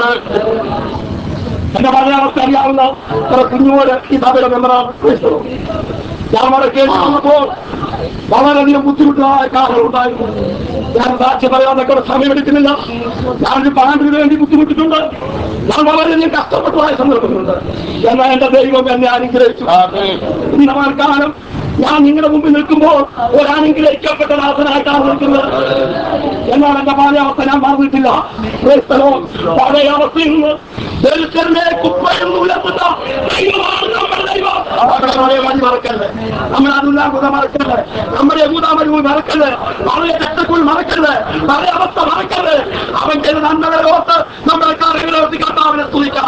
എന്റെ പഴയ അവസ്ഥ അറിയാവുന്ന കുഞ്ഞുമോര് ഈ സഭയുടെ മെമ്പറാണ്. ഞാൻ അവിടെ കേട്ട് വന്നപ്പോൾ വളരെയധികം ബുദ്ധിമുട്ടായ കാലങ്ങളുണ്ടായിരുന്നു. ഞാൻ സാക്ഷി പറയാനൊക്കെ സമയമെടുക്കുന്നില്ല. ഞാനൊരു പാണ്ടിന് വേണ്ടി ബുദ്ധിമുട്ടിട്ടുണ്ട്. ഞാൻ വളരെയധികം കഷ്ടപ്പെട്ടതായ സന്ദർഭങ്ങളുണ്ട്. എന്നാൽ എന്റെ ദൈവം എന്നെ അനുഗ്രഹിച്ചു. ഇന്ന കാലം ഞാൻ നിങ്ങളുടെ മുമ്പിൽ നിൽക്കുമ്പോൾ ഒരനുഗ്രഹിക്കപ്പെട്ട ദാസനായിട്ടാണ് നിൽക്കുന്നത്. എന്നാൽ എന്റെ പഴയ അവസ്ഥ ഞാൻ മറന്നിട്ടില്ല. പഴയ അവസ്ഥയിൽ നിന്ന് കുപ്പയെന്ന് ഉയർത്തുന്ന ദൈവമാണ് നമ്മുടെ ദൈവം. നമ്മുടെ വഴി മറക്കല്ലേ, നമ്മുടെ അതുല്ലാകുത മറക്കല്ലേ, നമ്മുടെ യഹൂദാമരി മറക്കല്ലേ, പഴയ ചട്ടക്കുഴി മറക്കല്ലേ, പഴയ അവസ്ഥ മറക്കല്ലേ. അവൻ ചെയ്ത നന്മകളെ ഓർത്ത് നമ്മുടെ കാര്യങ്ങളെ ഓർത്തി കർത്താവിനെ സ്തുതിക്കാം.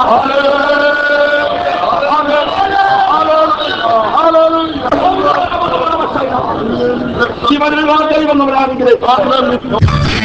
ജീവനുള്ള ദൈവം നമ്മുടെ അനുഗ്രഹിക്കും.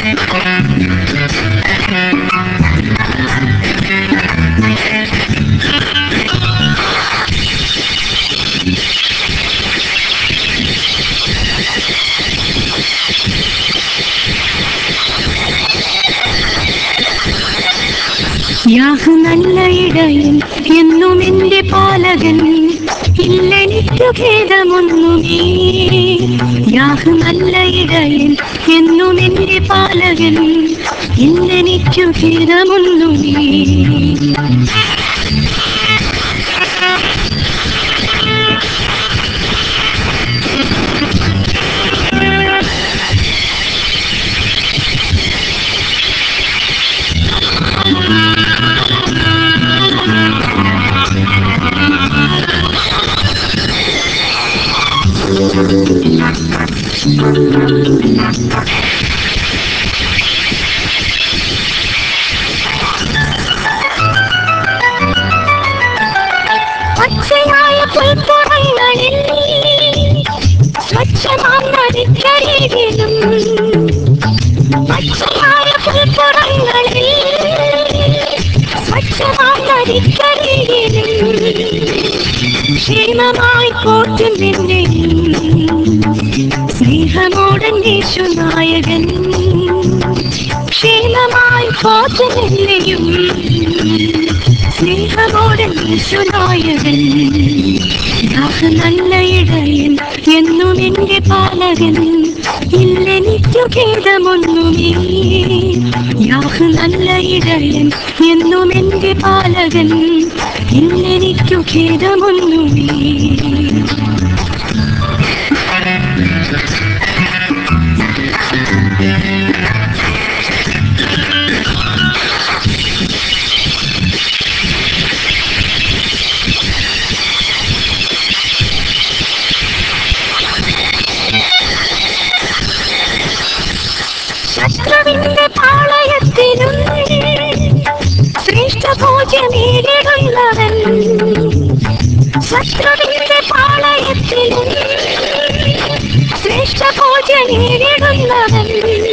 യാഹ് നല്ല ഇടയൻ എന്നും എന്റെ പാലകൻ, ഇല്ലെനിക്കു ഭേദമൊന്നുമേ. യാഹ് നല്ല ഇടയൻ എന്നും എന്റെ പാലകൻ, ഇല്ലെനിക്കു ഭേദമൊന്നുമേ. പച്ചയായ പുൽപ്പുറങ്ങളിൽ സ്വച്ഛമാം നദിക്കരയിലും, പച്ചയായ പുൽപ്പുറങ്ങളിൽ സ്വച്ഛമാം നദിക്കരയിലും ക്ഷേമമായി പോറ്റും എന്നെയും സ്നേഹമോടൻ യേശുനായകൻ. ക്ഷേമമായി പോറ്റും എന്നെയും സ്നേഹമോടൻ യേശുനായകൻ. യാഹ് നല്ല ഇടയൻ എന്നും എന്റെ പാലകൻ, ഇല്ലെനിക്കു ഖേദമൊന്നുമേ. യാഹ് നല്ല ഇടയൻ എന്നും എന്റെ പാലകൻ, ഇല്ലെനിക്കു ഖേദമൊന്നുമേ. ശത്രുവിന്റെ പാളയത്തിലും ശ്രേഷ്ഠ ഭോജ്യമേകിടുന്നവൻ, ശത്രുവിന്റെ പാളയത്തിലും ശ്രേഷ്ഠ ഭോജ്യമേകിടുന്നവൻ,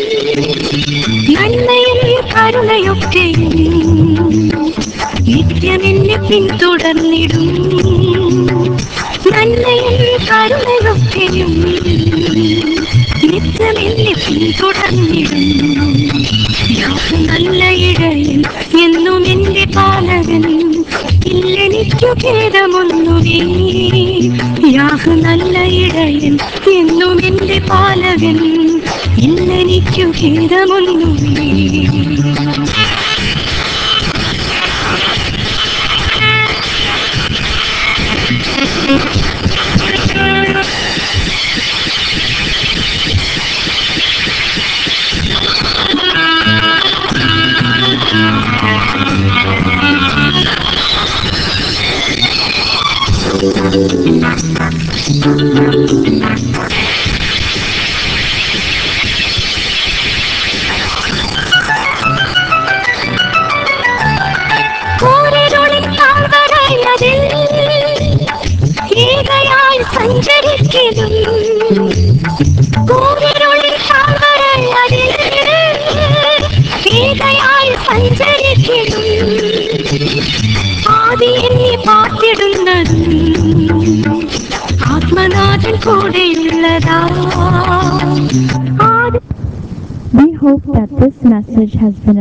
നന്മയും കരുണയൊക്കെയും നിത്യമെന്നെ പിന്തുടർന്നിടും, നന്മയും കരുണയൊക്കെയും നിത്യമെന്നെ പിന്തുടർന്നിടും. യാഹ് നല്ല ഇടയൻ, എന്നും എന്റെ പാലകൻ, ഇല്ലെനിക്കു ഖേദമൊന്നുമേ. യാഹ് നല്ല ഇടയൻ, എന്നും എന്റെ പാലകൻ, ഇല്ലെനിക്കു ഖേദമൊന്നുമേ. ഏകയായി സഞ്ചരിക്കലും, കൂരിരുളിൽ താഴ്വരയതിൽ ഏകയായി സഞ്ചരിക്കലും, ആദി എന്നെ പാർത്തിടുന്നതും ആത്മനാഥൻ കൂടെയുള്ളതാ. We hope that this message has been